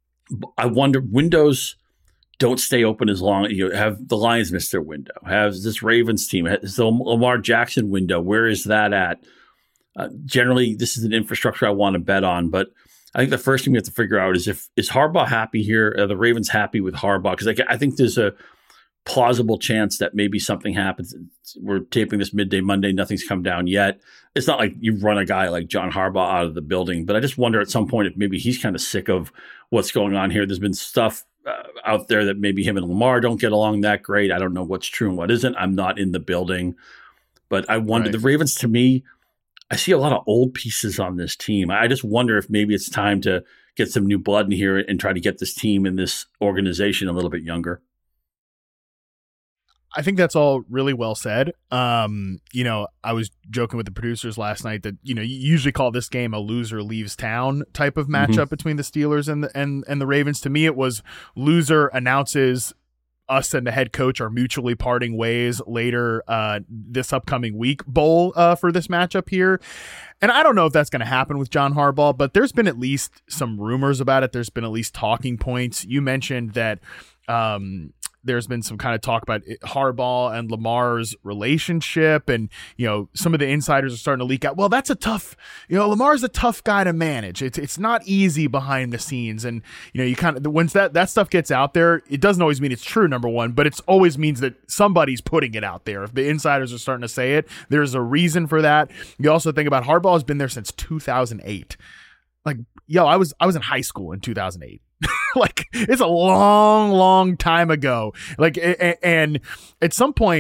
I wonder, windows don't stay open as long. You know, have the Lions missed their window? Has this Ravens team, has the Lamar Jackson window, where is that at? Uh, generally, this is an infrastructure I want to bet on, but I think the first thing we have to figure out is if is Harbaugh happy here? Are the Ravens happy with Harbaugh? Because I, I think there's a plausible chance that maybe something happens. We're taping this midday Monday. Nothing's come down yet. It's not like you run a guy like John Harbaugh out of the building, but I just wonder at some point if maybe he's kind of sick of what's going on here. There's been stuff uh, out there that maybe him and Lamar don't get along that great. I don't know what's true and what isn't. I'm not in the building, but I wonder. Right. The Ravens, to me, I see a lot of old pieces on this team. I just wonder if maybe it's time to get some new blood in here and try to get this team and this organization a little bit younger. I think that's all really well said. Um, you know, I was joking with the producers last night that, you know, you usually call this game a loser leaves town type of matchup mm-hmm. between the Steelers and the, and, and the Ravens. To me, it was loser announces us and the head coach are mutually parting ways later uh, this upcoming week bowl uh, for this matchup here. And I don't know if that's going to happen with John Harbaugh, but there's been at least some rumors about it. There's been at least talking points. You mentioned that um, there's been some kind of talk about Harbaugh and Lamar's relationship, and, you know, some of the insiders are starting to leak out. Well, that's a tough, you know, Lamar's a tough guy to manage. It's it's not easy behind the scenes, and, you know, you kind of, once that that stuff gets out there, it doesn't always mean it's true, number one, but it's always means that somebody's putting it out there. If the insiders are starting to say it, there's a reason for that. You also think about Harbaugh has been there since two thousand eight. Like, yo, I was I was in high school in two thousand eight. Like, it's a long, long time ago. Like, and at some point,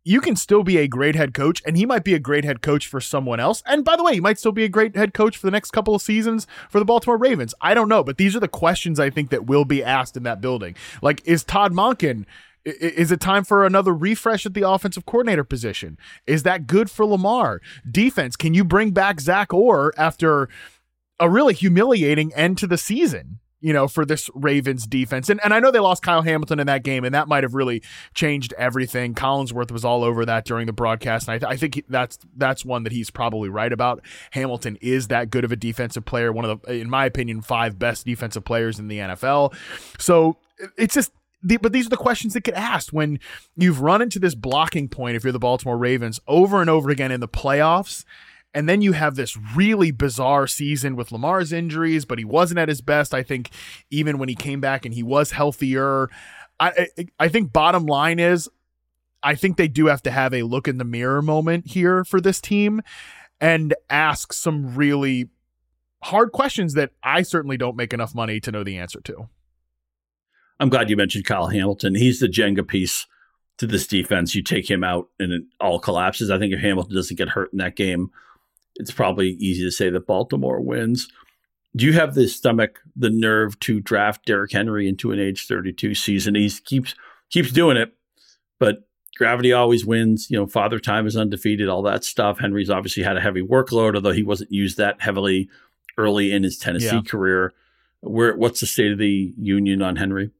you can still be a great head coach, and he might be a great head coach for someone else. And by the way, he might still be a great head coach for the next couple of seasons for the Baltimore Ravens. I don't know, but these are the questions I think that will be asked in that building. Like, is Todd Monken, is it time for another refresh at the offensive coordinator position? Is that good for Lamar? Defense, can you bring back Zach Orr after a really humiliating end to the season, you know, for this Ravens defense? And and I know they lost Kyle Hamilton in that game, and that might have really changed everything. Collinsworth was all over that during the broadcast, and I, th- I think he, that's that's one that he's probably right about. Hamilton is that good of a defensive player, one of the, in my opinion, five best defensive players in the N F L. So it's just, the, but these are the questions that get asked when you've run into this blocking point, if you're the Baltimore Ravens, over and over again in the playoffs. And then you have this really bizarre season with Lamar's injuries, but he wasn't at his best, I think, even when he came back and he was healthier. I, I, I think bottom line is, I think they do have to have a look in the mirror moment here for this team and ask some really hard questions that I certainly don't make enough money to know the answer to. I'm glad you mentioned Kyle Hamilton. He's the Jenga piece to this defense. You take him out and it all collapses. I think if Hamilton doesn't get hurt in that game, it's probably easy to say that Baltimore wins. Do you have the stomach, the nerve to draft Derrick Henry into an age thirty-two season? He keeps keeps doing it, but gravity always wins. You know, Father Time is undefeated, all that stuff. Henry's obviously had a heavy workload, although he wasn't used that heavily early in his Tennessee yeah. career. Where what's the state of the union on Henry?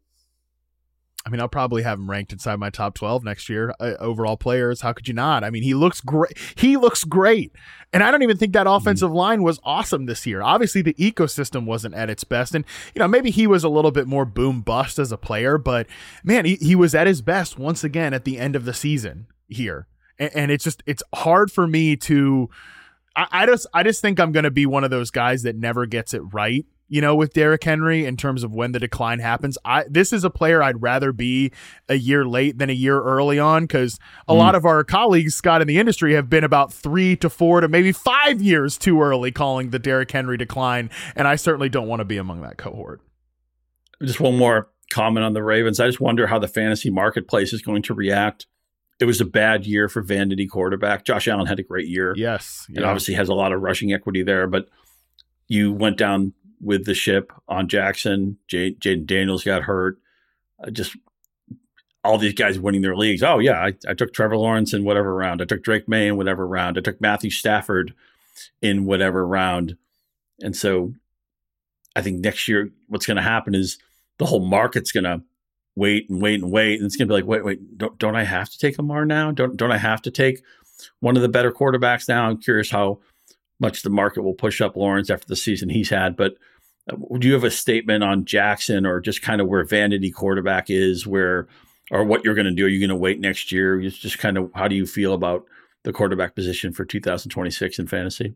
I mean, I'll probably have him ranked inside my top twelve next year. Uh, overall players, how could you not? I mean, he looks great. He looks great. And I don't even think that offensive line was awesome this year. Obviously, the ecosystem wasn't at its best. And, you know, maybe he was a little bit more boom bust as a player. But, man, he, he was at his best once again at the end of the season here. And, and it's just, it's hard for me to, I, I just, I just think I'm going to be one of those guys that never gets it right, you know, with Derrick Henry in terms of when the decline happens. I this is a player I'd rather be a year late than a year early on, because a mm. lot of our colleagues, Scott, in the industry have been about three to four to maybe five years too early calling the Derrick Henry decline, and I certainly don't want to be among that cohort. Just one more comment on the Ravens. I just wonder how the fantasy marketplace is going to react. It was a bad year for vanity quarterback. Josh Allen had a great year. Yes. And yeah. obviously has a lot of rushing equity there, but you went down with the ship on Jackson. J- Jaden Daniels got hurt. Uh, just all these guys winning their leagues. Oh, yeah, I, I took Trevor Lawrence in whatever round. I took Drake May in whatever round. I took Matthew Stafford in whatever round. And so I think next year what's going to happen is the whole market's going to wait and wait and wait. And it's going to be like, wait, wait, don't, don't I have to take Lamar now? Don't, don't I have to take one of the better quarterbacks now? I'm curious how much the market will push up Lawrence after the season he's had. But do you have a statement on Jackson, or just kind of where vanity quarterback is, where, or what you're going to do? Are you going to wait next year? It's just kind of, how do you feel about the quarterback position for two thousand twenty-six in fantasy?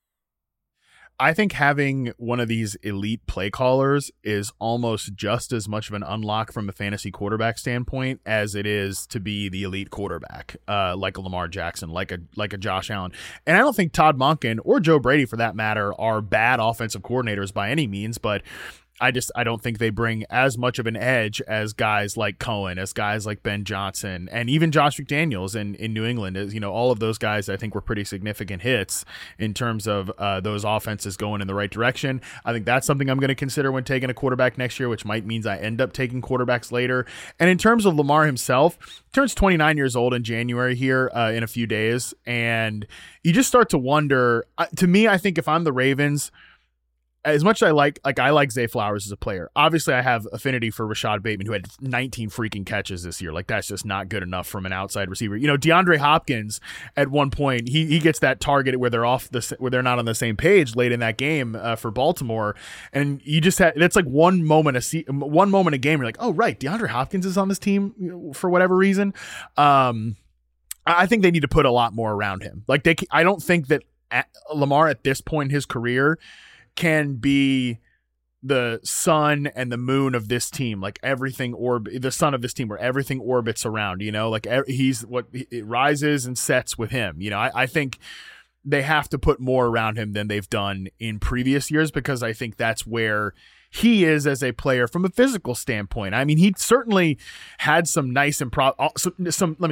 I think having one of these elite play callers is almost just as much of an unlock from a fantasy quarterback standpoint as it is to be the elite quarterback, uh, like a Lamar Jackson, like a like a Josh Allen. And I don't think Todd Monken or Joe Brady, for that matter, are bad offensive coordinators by any means, but I just I don't think they bring as much of an edge as guys like Cohen, as guys like Ben Johnson, and even Josh McDaniels in, in New England. Is, you know, all of those guys I think were pretty significant hits in terms of uh, those offenses going in the right direction. I think that's something I'm going to consider when taking a quarterback next year, which might means I end up taking quarterbacks later. And in terms of Lamar himself, he turns twenty-nine years old in January here uh, in a few days, and you just start to wonder. Uh, to me, I think if I'm the Ravens, as much as I like, like I like Zay Flowers as a player, obviously I have affinity for Rashad Bateman, who had nineteen freaking catches this year. Like, that's just not good enough from an outside receiver. You know, DeAndre Hopkins at one point, he he gets that target where they're off the where they're not on the same page late in that game uh, for Baltimore, and you just had that's like one moment a se- one moment a game. You're like, oh right, DeAndre Hopkins is on this team, you know, for whatever reason. Um, I think they need to put a lot more around him. Like they, I don't think that at Lamar at this point in his career can be the sun and the moon of this team, like everything orb the sun of this team where everything orbits around, you know, like he's what it rises and sets with him. You know, I, I think they have to put more around him than they've done in previous years, because I think that's where he is as a player from a physical standpoint. I mean, he certainly had some nice improv, some, some, let me say,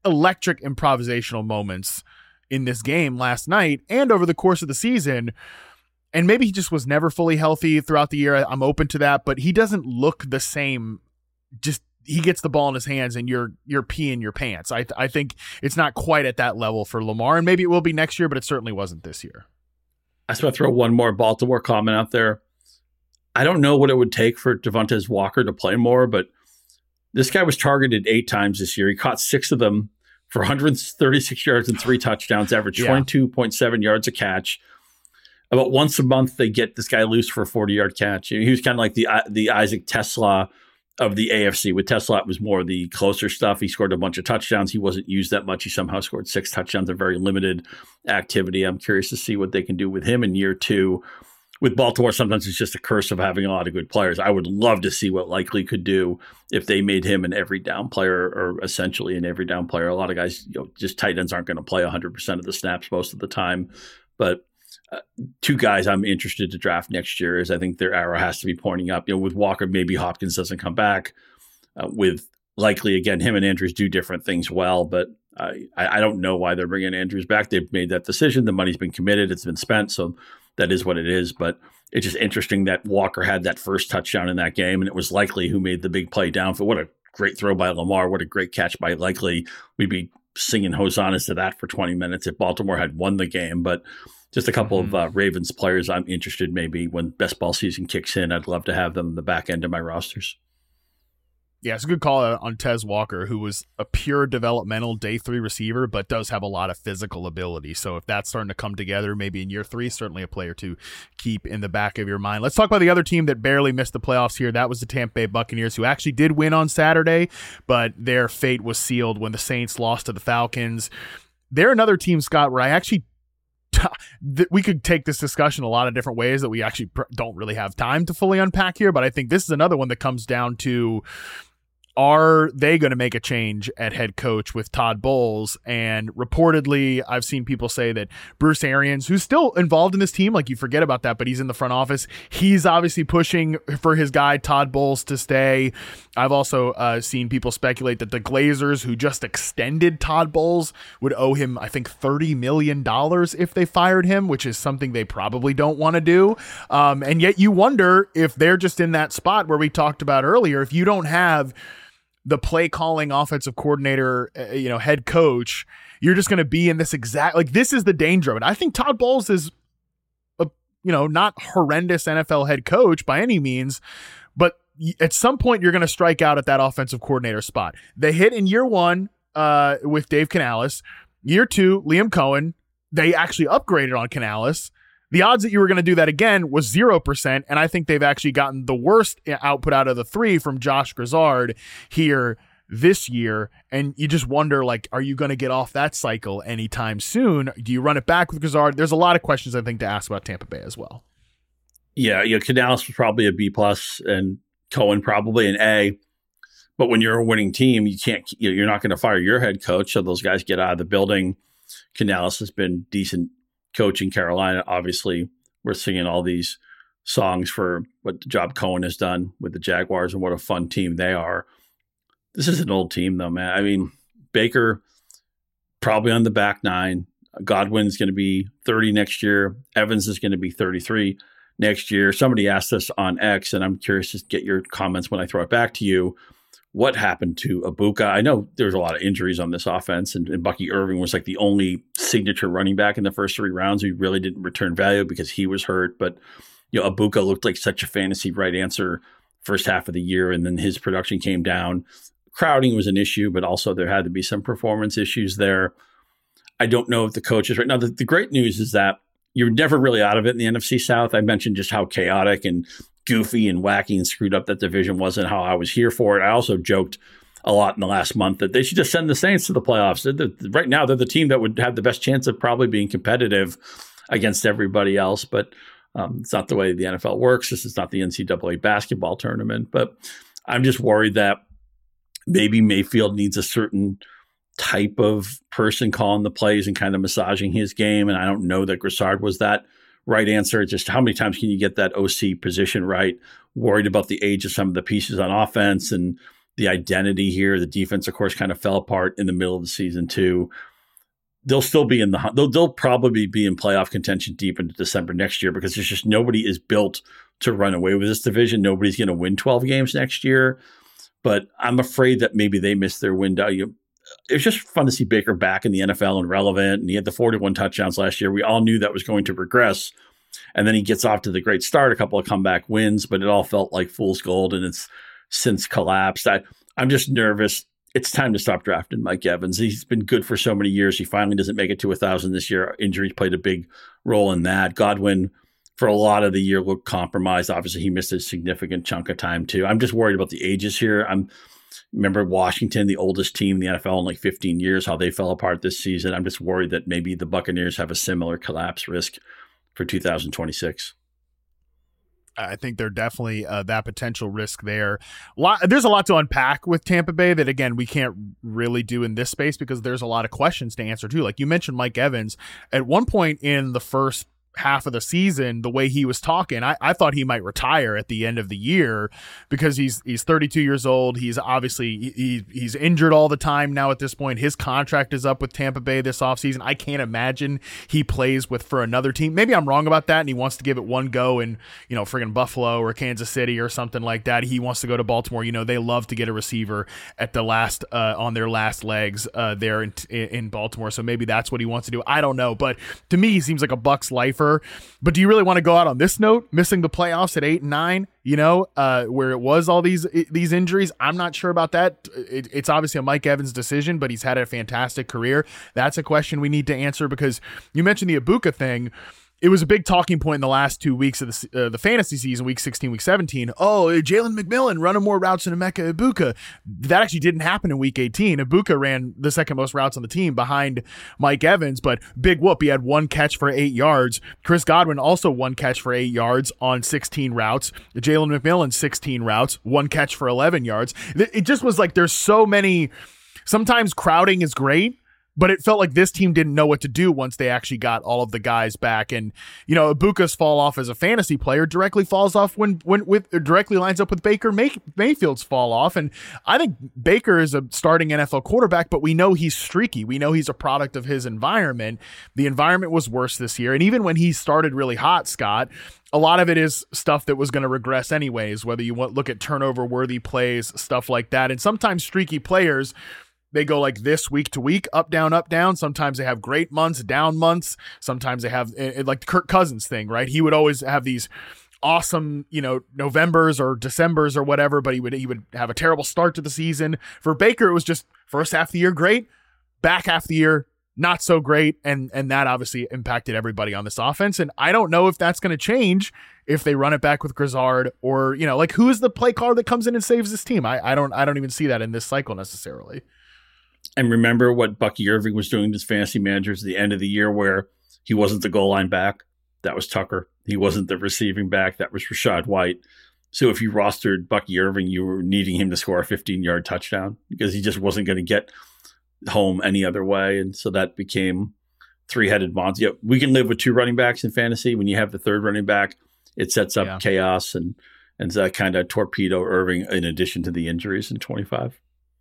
electric improvisational moments in this game last night and over the course of the season. And maybe he just was never fully healthy throughout the year. I'm open to that, but he doesn't look the same. Just he gets the ball in his hands and you're you're peeing your pants. I th- I think it's not quite at that level for Lamar, and maybe it will be next year, but it certainly wasn't this year. I just want to throw one more Baltimore comment out there. I don't know what it would take for Devontae Walker to play more, but this guy was targeted eight times this year. He caught six of them for one hundred thirty-six yards and three touchdowns, averaged yeah. twenty-two point seven yards a catch. About once a month, they get this guy loose for a forty-yard catch. He was kind of like the the Isaac Tesla of the A F C. With Tesla, it was more the closer stuff. He scored a bunch of touchdowns. He wasn't used that much. He somehow scored six touchdowns, a very limited activity. I'm curious to see what they can do with him in year two. With Baltimore, sometimes it's just a curse of having a lot of good players. I would love to see what Likely could do if they made him an every down player, or essentially an every down player. A lot of guys, you know, just tight ends aren't going to play one hundred percent of the snaps most of the time. But uh, two guys I'm interested to draft next year is I think their arrow has to be pointing up. You know, with Walker, maybe Hopkins doesn't come back. Uh, with Likely, again, him and Andrews do different things well, but I, I don't know why they're bringing Andrews back. They've made that decision. The money's been committed. It's been spent. So that is what it is. But it's just interesting that Walker had that first touchdown in that game, and it was Likely who made the big play down for what a great throw by Lamar. What a great catch by Likely. We'd be singing hosannas to that for twenty minutes if Baltimore had won the game. But just a couple mm-hmm. of uh, Ravens players I'm interested maybe when best ball season kicks in. I'd love to have them in the back end of my rosters. Yeah, it's a good call on Tez Walker, who was a pure developmental day three receiver, but does have a lot of physical ability. So if that's starting to come together, maybe in year three, certainly a player to keep in the back of your mind. Let's talk about the other team that barely missed the playoffs here. That was the Tampa Bay Buccaneers, who actually did win on Saturday, but their fate was sealed when the Saints lost to the Falcons. They're another team, Scott, where I actually we could take this discussion a lot of different ways that we actually don't really have time to fully unpack here, but I think this is another one that comes down to, are they going to make a change at head coach with Todd Bowles? And reportedly, I've seen people say that Bruce Arians, who's still involved in this team, like you forget about that, but he's in the front office. He's obviously pushing for his guy, Todd Bowles, to stay. I've also uh, seen people speculate that the Glazers, who just extended Todd Bowles, would owe him, I think, thirty million dollars if they fired him, which is something they probably don't want to do. Um, and yet you wonder if they're just in that spot where we talked about earlier. If you don't have the play calling offensive coordinator, uh, you know, head coach, you're just going to be in this exact, like, this is the danger of it. I think Todd Bowles is a, you know, not horrendous N F L head coach by any means, but at some point you're going to strike out at that offensive coordinator spot. They hit in year one uh, with Dave Canales. Year two, Liam Cohen. They actually upgraded on Canales. The odds that you were going to do that again was zero percent, and I think they've actually gotten the worst output out of the three from Josh Grizzard here this year, and you just wonder, like, are you going to get off that cycle anytime soon? Do you run it back with Grizzard? There's a lot of questions, I think, to ask about Tampa Bay as well. Yeah, you know, Canales was probably a B plus, and Cohen probably an A. But when you're a winning team, you can't, you know, you're not going to fire your head coach, so those guys get out of the building. Canales has been decent coach in Carolina. Obviously, we're singing all these songs for what the job Cohen has done with the Jaguars and what a fun team they are. This is an old team, though, man. I mean, Baker probably on the back nine. Godwin's going to be thirty next year. Evans is going to be thirty-three next year. Somebody asked us on X, and I'm curious to get your comments when I throw it back to you. What happened to Ibuka? I know there's a lot of injuries on this offense, and, and Bucky Irving was like the only signature running back in the first three rounds who really didn't return value because he was hurt. But, you know, Ibuka looked like such a fantasy right answer first half of the year, and then his production came down. Crowding was an issue, but also there had to be some performance issues there. I don't know if the coaches right now. The, the great news is that you're never really out of it in the N F C South. I mentioned just how chaotic and goofy and wacky and screwed up that division was and how I was here for it. I also joked a lot in the last month that they should just send the Saints to the playoffs. They're the, right now, they're the team that would have the best chance of probably being competitive against everybody else. But um, it's not the way the N F L works. This is not the N C double A basketball tournament. But I'm just worried that maybe Mayfield needs a certain type of person calling the plays and kind of massaging his game. And I don't know that Grizzard was that right answer. Just how many times can you get that O C position right? Worried about the age of some of the pieces on offense. And the identity here. The defense, of course, kind of fell apart in the middle of the season too. They'll still be in the they'll, they'll probably be in playoff contention deep into December next year because there's just nobody is built to run away with this division. Nobody's going to win twelve games next year. But I'm afraid that maybe they missed their window. You, it was just fun to see Baker back in the N F L and relevant. And he had the forty-one touchdowns last year. We all knew that was going to regress. And then he gets off to the great start, a couple of comeback wins, but it all felt like fool's gold, and it's since collapsed. I, I'm just nervous. It's time to stop drafting Mike Evans. He's been good for so many years. He finally doesn't make it to one thousand this year. Injuries played a big role in that. Godwin, for a lot of the year, looked compromised. Obviously, he missed a significant chunk of time, too. I'm just worried about the ages here. I'm remember Washington, the oldest team in the N F L in like fifteen years, how they fell apart this season. I'm just worried that maybe the Buccaneers have a similar collapse risk for two thousand twenty-six. I think they're definitely uh, that potential risk there. A lot, there's a lot to unpack with Tampa Bay that, again, we can't really do in this space because there's a lot of questions to answer, too. Like you mentioned Mike Evans. At one point in the first half of the season, the way he was talking, I, I thought he might retire at the end of the year because he's he's thirty-two years old. He's obviously he, he's injured all the time now at this point. His contract is up with Tampa Bay this offseason. I can't imagine he plays with for another team. Maybe I'm wrong about that and he wants to give it one go in, you know, friggin' Buffalo or Kansas City or something like that. He wants to go to Baltimore. You know, they love to get a receiver at the last uh, on their last legs uh, there in, in Baltimore. So maybe that's what he wants to do. I don't know. But to me, he seems like a Bucs lifer. But do you really want to go out on this note, missing the playoffs at eight and nine, you know, uh, where it was all these these injuries? I'm not sure about that. It, it's obviously a Mike Evans decision, but he's had a fantastic career. That's a question we need to answer because you mentioned the Ibuka thing. It was a big talking point in the last two weeks of the uh, the fantasy season, week sixteen, week seventeen. Oh, Jalen McMillan running more routes than Emeka Ibuka. That actually didn't happen in week eighteen. Ibuka ran the second most routes on the team behind Mike Evans, but big whoop. He had one catch for eight yards. Chris Godwin also one catch for eight yards on sixteen routes. Jalen McMillan, sixteen routes, one catch for eleven yards. It just was like there's so many. Sometimes crowding is great, but it felt like this team didn't know what to do once they actually got all of the guys back. And, you know, Ibuka's fall off as a fantasy player directly falls off when, when with directly lines up with Baker May, Mayfield's fall off. And I think Baker is a starting N F L quarterback, but we know he's streaky. We know he's a product of his environment. The environment was worse this year. And even when he started really hot, Scott, a lot of it is stuff that was going to regress anyways, whether you want look at turnover worthy plays, stuff like that. And sometimes streaky players, they go like this week to week, up, down, up, down. Sometimes they have great months, down months. Sometimes they have it, like the Kirk Cousins thing, right? He would always have these awesome, you know, Novembers or Decembers or whatever, but he would he would have a terrible start to the season. For Baker, it was just first half of the year great, back half of the year not so great, and and that obviously impacted everybody on this offense. And I don't know if that's going to change if they run it back with Grizzard or, you know, like who is the play caller that comes in and saves this team? I, I don't I don't even see that in this cycle necessarily. And remember what Bucky Irving was doing to his fantasy managers at the end of the year where he wasn't the goal line back. That was Tucker. He wasn't the receiving back. That was Rachaad White. So if you rostered Bucky Irving, you were needing him to score a fifteen-yard touchdown because he just wasn't going to get home any other way. And so that became three-headed monster. Yeah, we can live with two running backs in fantasy. When you have the third running back, it sets up yeah. chaos and, and that kind of torpedo Irving in addition to the injuries in twenty-five.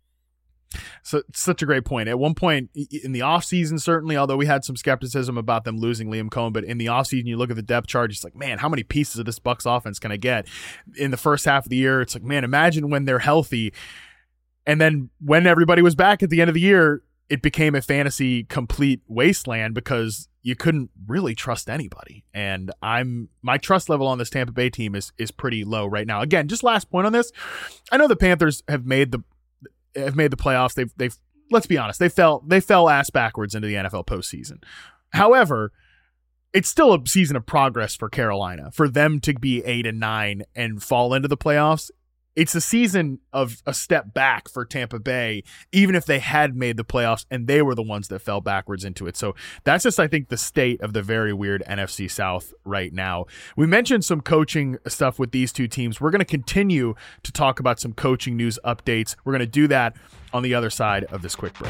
So such a great point. At one point in the offseason, certainly, although we had some skepticism about them losing Liam Cohen, but in the offseason, you look at the depth chart, it's like, man, how many pieces of this Bucs offense can I get? In the first half of the year, it's like, man, imagine when they're healthy. And then when everybody was back at the end of the year, it became a fantasy complete wasteland because you couldn't really trust anybody. And I'm my trust level on this Tampa Bay team is is pretty low right now. Again, just last point on this. I know the Panthers have made the have made the playoffs. They've, they've, let's be honest, they fell, they fell ass backwards into the N F L postseason. However, it's still a season of progress for Carolina. For them to be eight and nine and fall into the playoffs, it's a season of a step back for Tampa Bay, even if they had made the playoffs and they were the ones that fell backwards into it. So that's just, I think, the state of the very weird N F C South right now. We mentioned some coaching stuff with these two teams. We're going to continue to talk about some coaching news updates. We're going to do that on the other side of this quick break.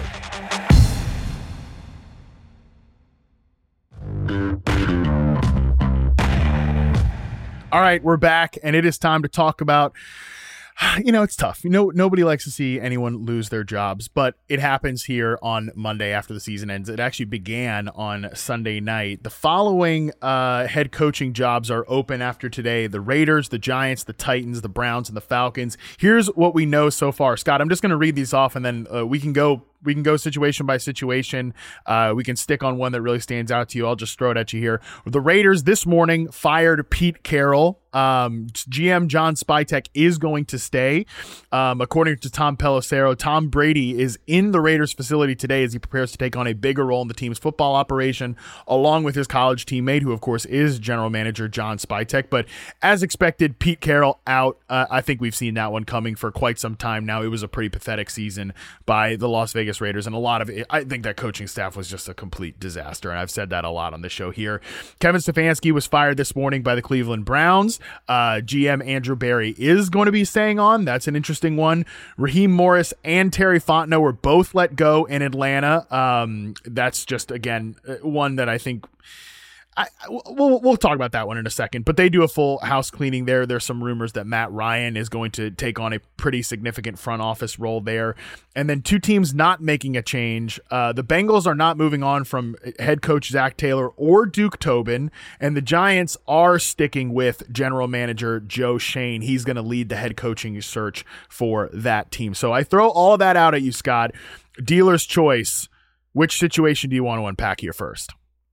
All right, we're back, and it is time to talk about You know, it's tough. You know, nobody likes to see anyone lose their jobs, but it happens here on Monday after the season ends. It actually began on Sunday night. The following uh, head coaching jobs are open after today: the Raiders, the Giants, the Titans, the Browns, and the Falcons. Here's what we know so far. Scott, I'm just going to read these off, and then uh, we can go We can go situation by situation. Uh, we can stick on one that really stands out to you. I'll just throw it at you here. The Raiders this morning fired Pete Carroll. Um, G M John Spytek is going to stay. Um, according to Tom Pelissero, Tom Brady is in the Raiders facility today as he prepares to take on a bigger role in the team's football operation, along with his college teammate, who of course is general manager John Spytek. But as expected, Pete Carroll out. Uh, I think we've seen that one coming for quite some time now. It was a pretty pathetic season by the Las Vegas Raiders, and a lot of it, I think that coaching staff was just a complete disaster, and I've said that a lot on the show here. Kevin Stefanski was fired this morning by the Cleveland Browns. Uh, G M Andrew Berry is going to be staying on. That's an interesting one. Raheem Morris and Terry Fontenot were both let go in Atlanta. Um, that's just, again, one that I think I, we'll, we'll talk about that one in a second, but they do a full house cleaning there. There's some rumors that Matt Ryan is going to take on a pretty significant front office role there. And then two teams not making a change. Uh, the Bengals are not moving on from head coach Zach Taylor or Duke Tobin, and the Giants are sticking with general manager Joe Schoen. He's going to lead the head coaching search for that team. So I throw all that out at you, Scott. Dealer's choice. Which situation do you want to unpack here first?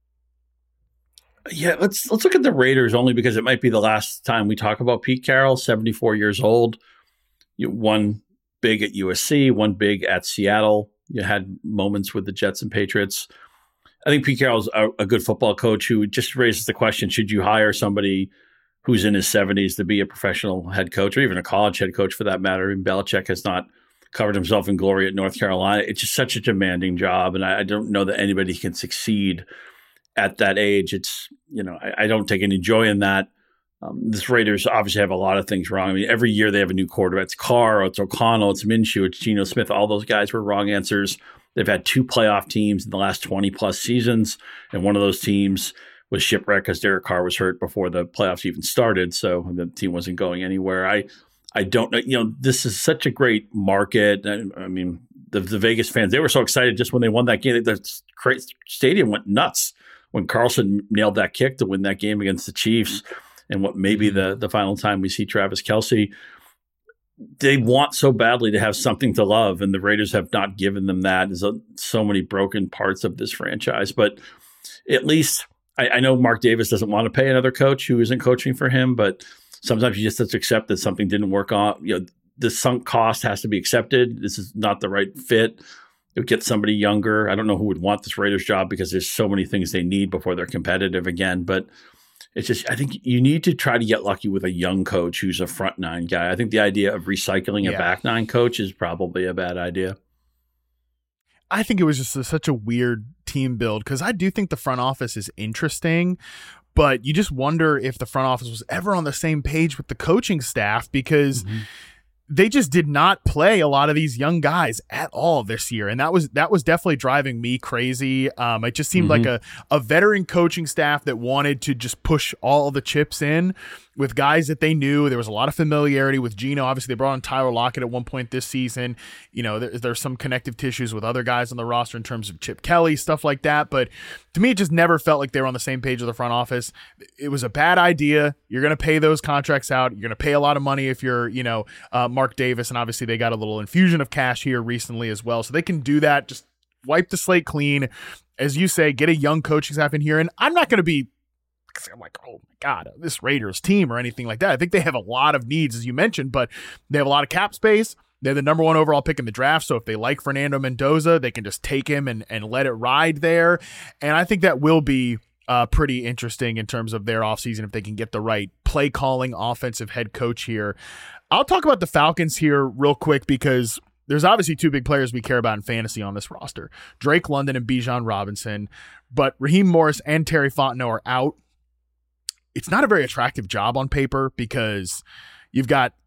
Yeah, let's let's look at the Raiders only because it might be the last time we talk about Pete Carroll, seventy-four years old. You one big at U S C, one big at Seattle. You had moments with the Jets and Patriots. I think Pete Carroll's a, a good football coach who just raises the question, should you hire somebody who's in his seventies to be a professional head coach or even a college head coach for that matter? And Belichick has not covered himself in glory at North Carolina. It's just such a demanding job, and I, I don't know that anybody can succeed at that age. It's, you know, I, I don't take any joy in that. Um, this Raiders obviously have a lot of things wrong. I mean, every year they have a new quarterback. It's Carr, it's O'Connell, it's Minshew, it's Geno Smith. All those guys were wrong answers. They've had two playoff teams in the last twenty plus seasons, and one of those teams was shipwrecked because Derek Carr was hurt before the playoffs even started. So the team wasn't going anywhere. I, I don't know. You know, this is such a great market. I, I mean, the, the Vegas fans, they were so excited just when they won that game. The stadium went nuts when Carlson nailed that kick to win that game against the Chiefs, and what may be the, the final time we see Travis Kelce. They want so badly to have something to love, and the Raiders have not given them that. There's a, so many broken parts of this franchise, but at least I, I know Mark Davis doesn't want to pay another coach who isn't coaching for him, but sometimes you just have to accept that something didn't work out. You know, the sunk cost has to be accepted. This is not the right fit. It would get somebody younger. I don't know who would want this Raiders job because there's so many things they need before they're competitive again. But it's just, I think you need to try to get lucky with a young coach who's a front nine guy. I think the idea of recycling a yeah. back nine coach is probably a bad idea. I think it was just a, such a weird team build because I do think the front office is interesting, but you just wonder if the front office was ever on the same page with the coaching staff because mm-hmm. they just did not play a lot of these young guys at all this year. And that was, that was definitely driving me crazy. Um, it just seemed mm-hmm. like a, a veteran coaching staff that wanted to just push all the chips in with guys that they knew. There was a lot of familiarity with Geno. Obviously they brought on Tyler Lockett at one point this season. You know, there, there's some connective tissues with other guys on the roster in terms of Chip Kelly, stuff like that. But to me, it just never felt like they were on the same page with the front office. It was a bad idea. You're going to pay those contracts out. You're going to pay a lot of money if you're, you know, uh, Mark Davis. And obviously they got a little infusion of cash here recently as well. So they can do that. Just wipe the slate clean. As you say, get a young coaching staff in here. And I'm not going to be, I'm like, oh my God, this Raiders team or anything like that. I think they have a lot of needs, as you mentioned, but they have a lot of cap space. They're the number one overall pick in the draft. So if they like Fernando Mendoza, they can just take him and, and let it ride there. And I think that will be uh, pretty interesting in terms of their offseason if they can get the right play calling offensive head coach here. I'll talk about the Falcons here real quick because there's obviously two big players we care about in fantasy on this roster, Drake London and Bijan Robinson, but Raheem Morris and Terry Fontenot are out. It's not a very attractive job on paper because you've got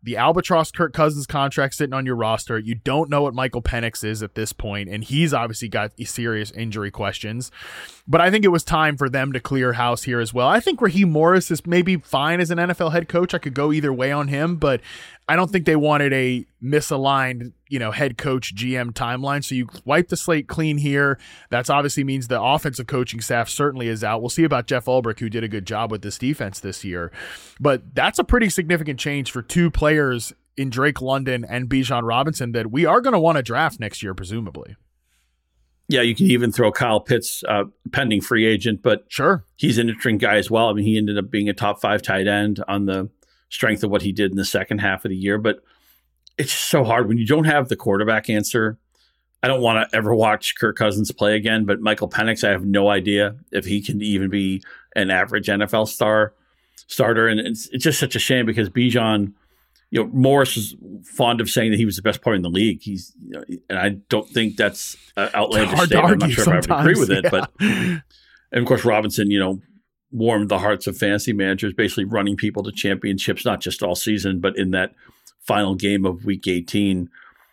the albatross Kirk Cousins contract sitting on your roster. You don't know what Michael Penix is at this point, and he's obviously got serious injury questions. But I think it was time for them to clear house here as well. I think Raheem Morris is maybe fine as an N F L head coach. I could go either way on him, but I don't think they wanted a misaligned, you know, head coach G M timeline. So you wipe the slate clean here. That's obviously means the offensive coaching staff certainly is out. We'll see about Jeff Ulbrich, who did a good job with this defense this year. But that's a pretty significant change for two players in Drake London and Bijan Robinson that we are going to want to draft next year, presumably. Yeah, you can even throw Kyle Pitts, uh, pending free agent, but sure, he's an interesting guy as well. I mean, he ended up being a top five tight end on the strength of what he did in the second half of the year. But it's just so hard when you don't have the quarterback answer. I don't want to ever watch Kirk Cousins play again, but Michael Penix, I have no idea if he can even be an average N F L star starter. And it's, it's just such a shame because Bijan, you know, Morris is fond of saying that he was the best player in the league. He's, you know, and I don't think that's an outlandish statement. I'm not sure if I would agree with it, yeah. But and of course Robinson, you know, warmed the hearts of fantasy managers, basically running people to championships, not just all season, but in that final game of week eighteen.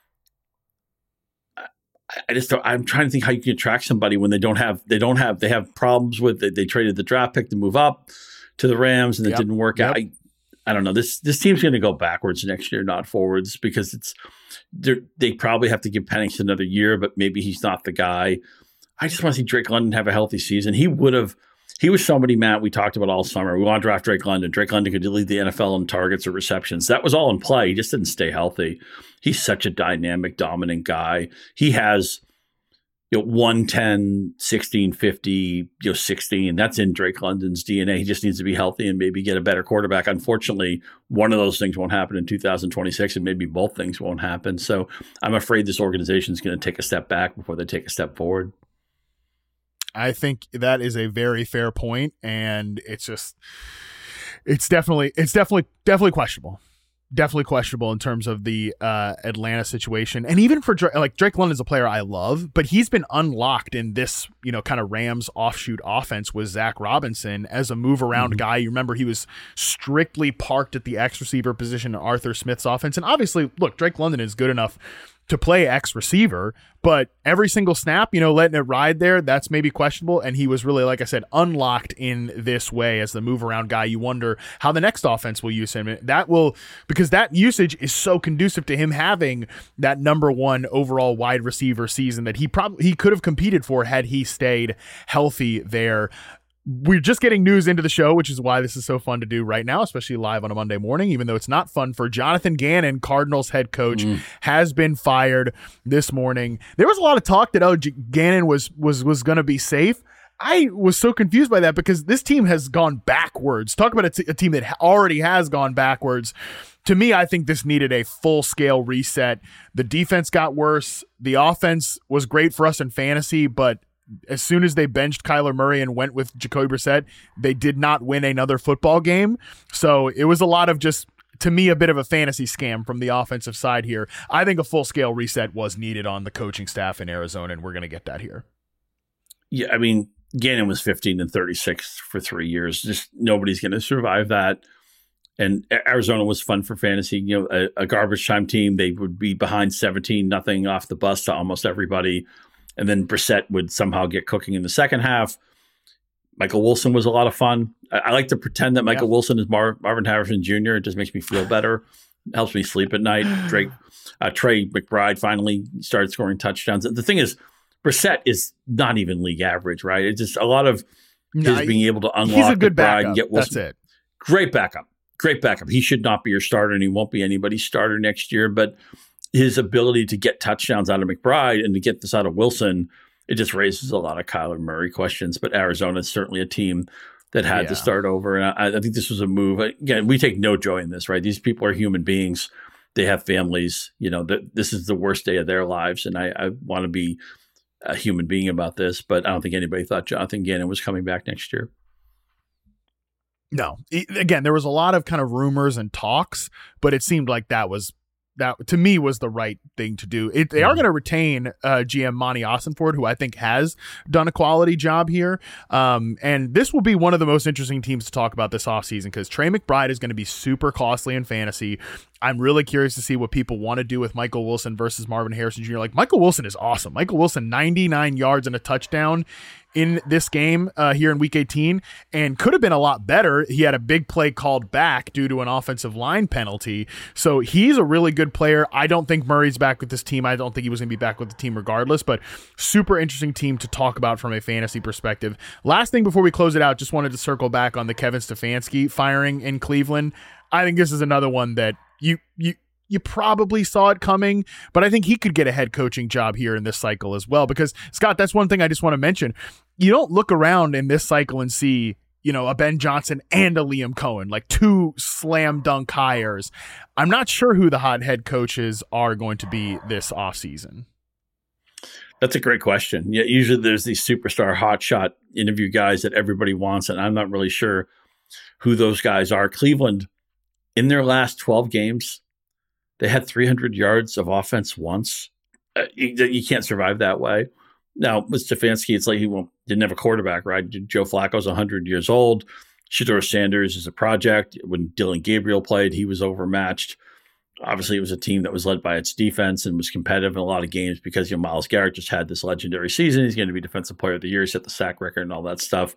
I, I just don't, I'm trying to think how you can attract somebody when they don't have, they don't have, they have problems with, they, they traded the draft pick to move up to the Rams and it yep. didn't work yep. out. I, I don't know. This this team's going to go backwards next year, not forwards, because it's they probably have to give Penix another year, but maybe he's not the guy. I just want to see Drake London have a healthy season. He would have. He was somebody, Matt, we talked about all summer. We want to draft Drake London. Drake London could lead the N F L in targets or receptions. That was all in play. He just didn't stay healthy. He's such a dynamic, dominant guy. He has, you know, one ten, sixteen, fifty, you know, sixteen. That's in Drake London's D N A. He just needs to be healthy and maybe get a better quarterback. Unfortunately, one of those things won't happen in two thousand twenty-six, and maybe both things won't happen. So I'm afraid this organization is going to take a step back before they take a step forward. I think that is a very fair point, and it's just, it's definitely, it's definitely, definitely questionable. Definitely questionable in terms of the uh, Atlanta situation. And even for Drake, like Drake London is a player I love, but he's been unlocked in this, you know, kind of Rams offshoot offense with Zach Robinson as a move around mm-hmm. guy. You remember he was strictly parked at the X receiver position in Arthur Smith's offense. And obviously, look, Drake London is good enough to play X receiver, but every single snap, you know, letting it ride there, that's maybe questionable. And he was really, like I said, unlocked in this way as the move around guy. You wonder how the next offense will use him. That will, because that usage is so conducive to him having that number one overall wide receiver season that he probably, he could have competed for had he stayed healthy there. We're just getting news into the show, which is why this is so fun to do right now, especially live on a Monday morning, even though it's not fun for Jonathan Gannon, Cardinals head coach, mm. has been fired this morning. There was a lot of talk that, oh, G- Gannon was was was going to be safe. I was so confused by that because this team has gone backwards. Talk about a, t- a team that already has gone backwards. To me, I think this needed a full-scale reset. The defense got worse. The offense was great for us in fantasy, but as soon as they benched Kyler Murray and went with Jacoby Brissett, they did not win another football game. So it was a lot of just, to me, a bit of a fantasy scam from the offensive side here. I think a full-scale reset was needed on the coaching staff in Arizona, and we're going to get that here. Yeah, I mean, Gannon was fifteen and thirty-six for three years. Just nobody's going to survive that. And Arizona was fun for fantasy. You know, a, a garbage time team, they would be behind seventeen nothing off the bus to almost everybody. And then Brissett would somehow get cooking in the second half. Michael Wilson was a lot of fun. I, I like to pretend that Michael yeah. Wilson is Mar- Marvin Harrison Junior It just makes me feel better. It helps me sleep at night. Drake, uh, Trey McBride finally started scoring touchdowns. The thing is, Brissett is not even league average, right? It's just a lot of no, his being able to unlock he's a good McBride backup. And get Wilson. That's it. Great backup. Great backup. He should not be your starter, and he won't be anybody's starter next year. But his ability to get touchdowns out of McBride and to get this out of Wilson, it just raises a lot of Kyler Murray questions. But Arizona is certainly a team that had yeah. to start over. And I, I think this was a move. Again, we take no joy in this, right? These people are human beings. They have families. You know, th- this is the worst day of their lives. And I, I want to be a human being about this. But I don't think anybody thought Jonathan Gannon was coming back next year. No. Again, there was a lot of kind of rumors and talks, but it seemed like that was that to me was the right thing to do. It, they are going to retain uh, G M Monty Ossenford, who I think has done a quality job here. Um, and this will be one of the most interesting teams to talk about this offseason because Trey McBride is going to be super costly in fantasy. I'm really curious to see what people want to do with Michael Wilson versus Marvin Harrison Junior Like, Michael Wilson is awesome. Michael Wilson, ninety-nine yards and a touchdown in this game uh, here in week eighteen, and could have been a lot better. He had a big play called back due to an offensive line penalty. So he's a really good player. I don't think Murray's back with this team. I don't think he was going to be back with the team regardless, but super interesting team to talk about from a fantasy perspective. Last thing before we close it out, just wanted to circle back on the Kevin Stefanski firing in Cleveland. I think this is another one that you you you probably saw it coming, but I think he could get a head coaching job here in this cycle as well. Because, Scott, that's one thing I just want to mention. You don't look around in this cycle and see, you know, a Ben Johnson and a Liam Cohen, like two slam dunk hires. I'm not sure who the hot head coaches are going to be this offseason. That's a great question. Yeah, usually there's these superstar hotshot interview guys that everybody wants, and I'm not really sure who those guys are. Cleveland, in their last twelve games, they had three hundred yards of offense once. Uh, you, you can't survive that way. Now, with Stefanski, it's like he well, didn't have a quarterback, right? Joe Flacco's one hundred years old. Shedeur Sanders is a project. When Dylan Gabriel played, he was overmatched. Obviously, it was a team that was led by its defense and was competitive in a lot of games because, you know, Myles Garrett just had this legendary season. He's going to be Defensive Player of the Year. He set the sack record and all that stuff.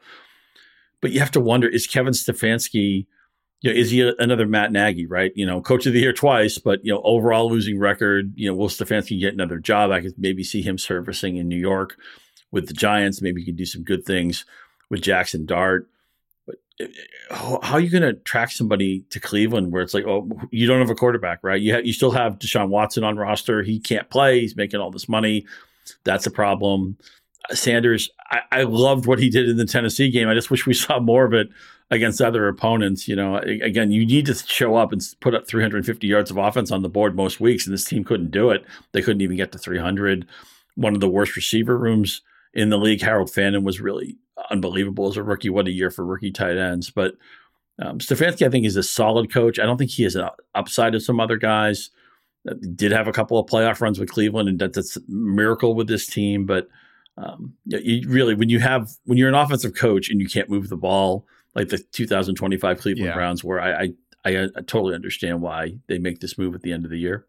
But you have to wonder, is Kevin Stefanski, you know, is he a, another Matt Nagy, right? You know, Coach of the Year twice, but, you know, overall losing record. You know, will Stefanski get another job? I could maybe see him servicing in New York with the Giants. Maybe he could do some good things with Jackson Dart. But how are you going to attract somebody to Cleveland where it's like, oh, you don't have a quarterback, right? You have, you still have Deshaun Watson on roster. He can't play. He's making all this money. That's a problem. Uh, Sanders, I, I loved what he did in the Tennessee game. I just wish we saw more of it against other opponents. You know, again, you need to show up and put up three hundred fifty yards of offense on the board most weeks, and this team couldn't do it. They couldn't even get to three hundred. One of the worst receiver rooms in the league. Harold Fannin was really unbelievable as a rookie. What a year for rookie tight ends. But um, Stefanski, I think, is a solid coach. I don't think he has an upside of some other guys. Uh, did have a couple of playoff runs with Cleveland, and that, that's a miracle with this team. But um, you really, when you have when you're an offensive coach and you can't move the ball, like the two thousand twenty-five Cleveland yeah. Browns, where I, I I I totally understand why they make this move at the end of the year.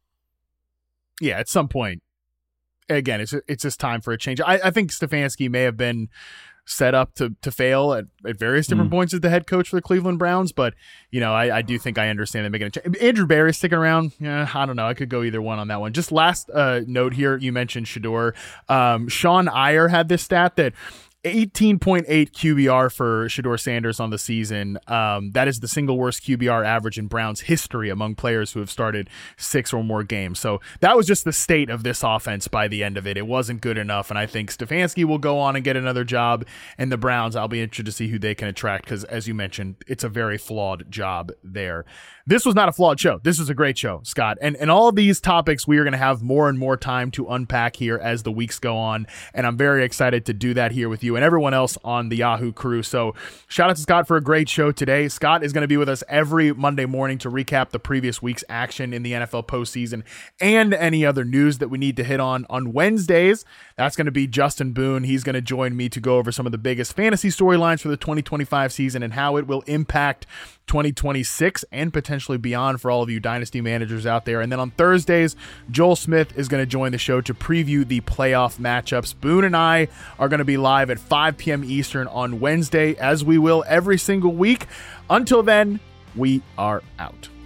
Yeah, at some point. Again, it's it's just time for a change. I, I think Stefanski may have been set up to to fail at, at various different mm. points as the head coach for the Cleveland Browns, but you know, I, I do think I understand them making a change. Andrew Berry sticking around. Yeah, I don't know. I could go either one on that one. Just last uh, note here, you mentioned Shedeur. Um, Sean Iyer had this stat that eighteen point eight Q B R for Shedeur Sanders on the season. Um, that is the single worst Q B R average in Browns history among players who have started six or more games. So that was just the state of this offense by the end of it. It wasn't good enough, and I think Stefanski will go on and get another job, and the Browns, I'll be interested to see who they can attract because, as you mentioned, it's a very flawed job there. This was not a flawed show. This is a great show, Scott. And and all of these topics we are going to have more and more time to unpack here as the weeks go on, and I'm very excited to do that here with you and everyone else on the Yahoo crew. So shout out to Scott for a great show today. Scott is going to be with us every Monday morning to recap the previous week's action in the N F L postseason and any other news that we need to hit on. On Wednesdays, that's going to be Justin Boone. He's going to join me to go over some of the biggest fantasy storylines for the twenty twenty-five season and how it will impact twenty twenty-six and potentially beyond for all of you dynasty managers out there. And then on Thursdays, Joel Smith is going to join the show to preview the playoff matchups. Boone and I are going to be live at five p.m. Eastern on Wednesday, as we will every single week. Until then, we are out.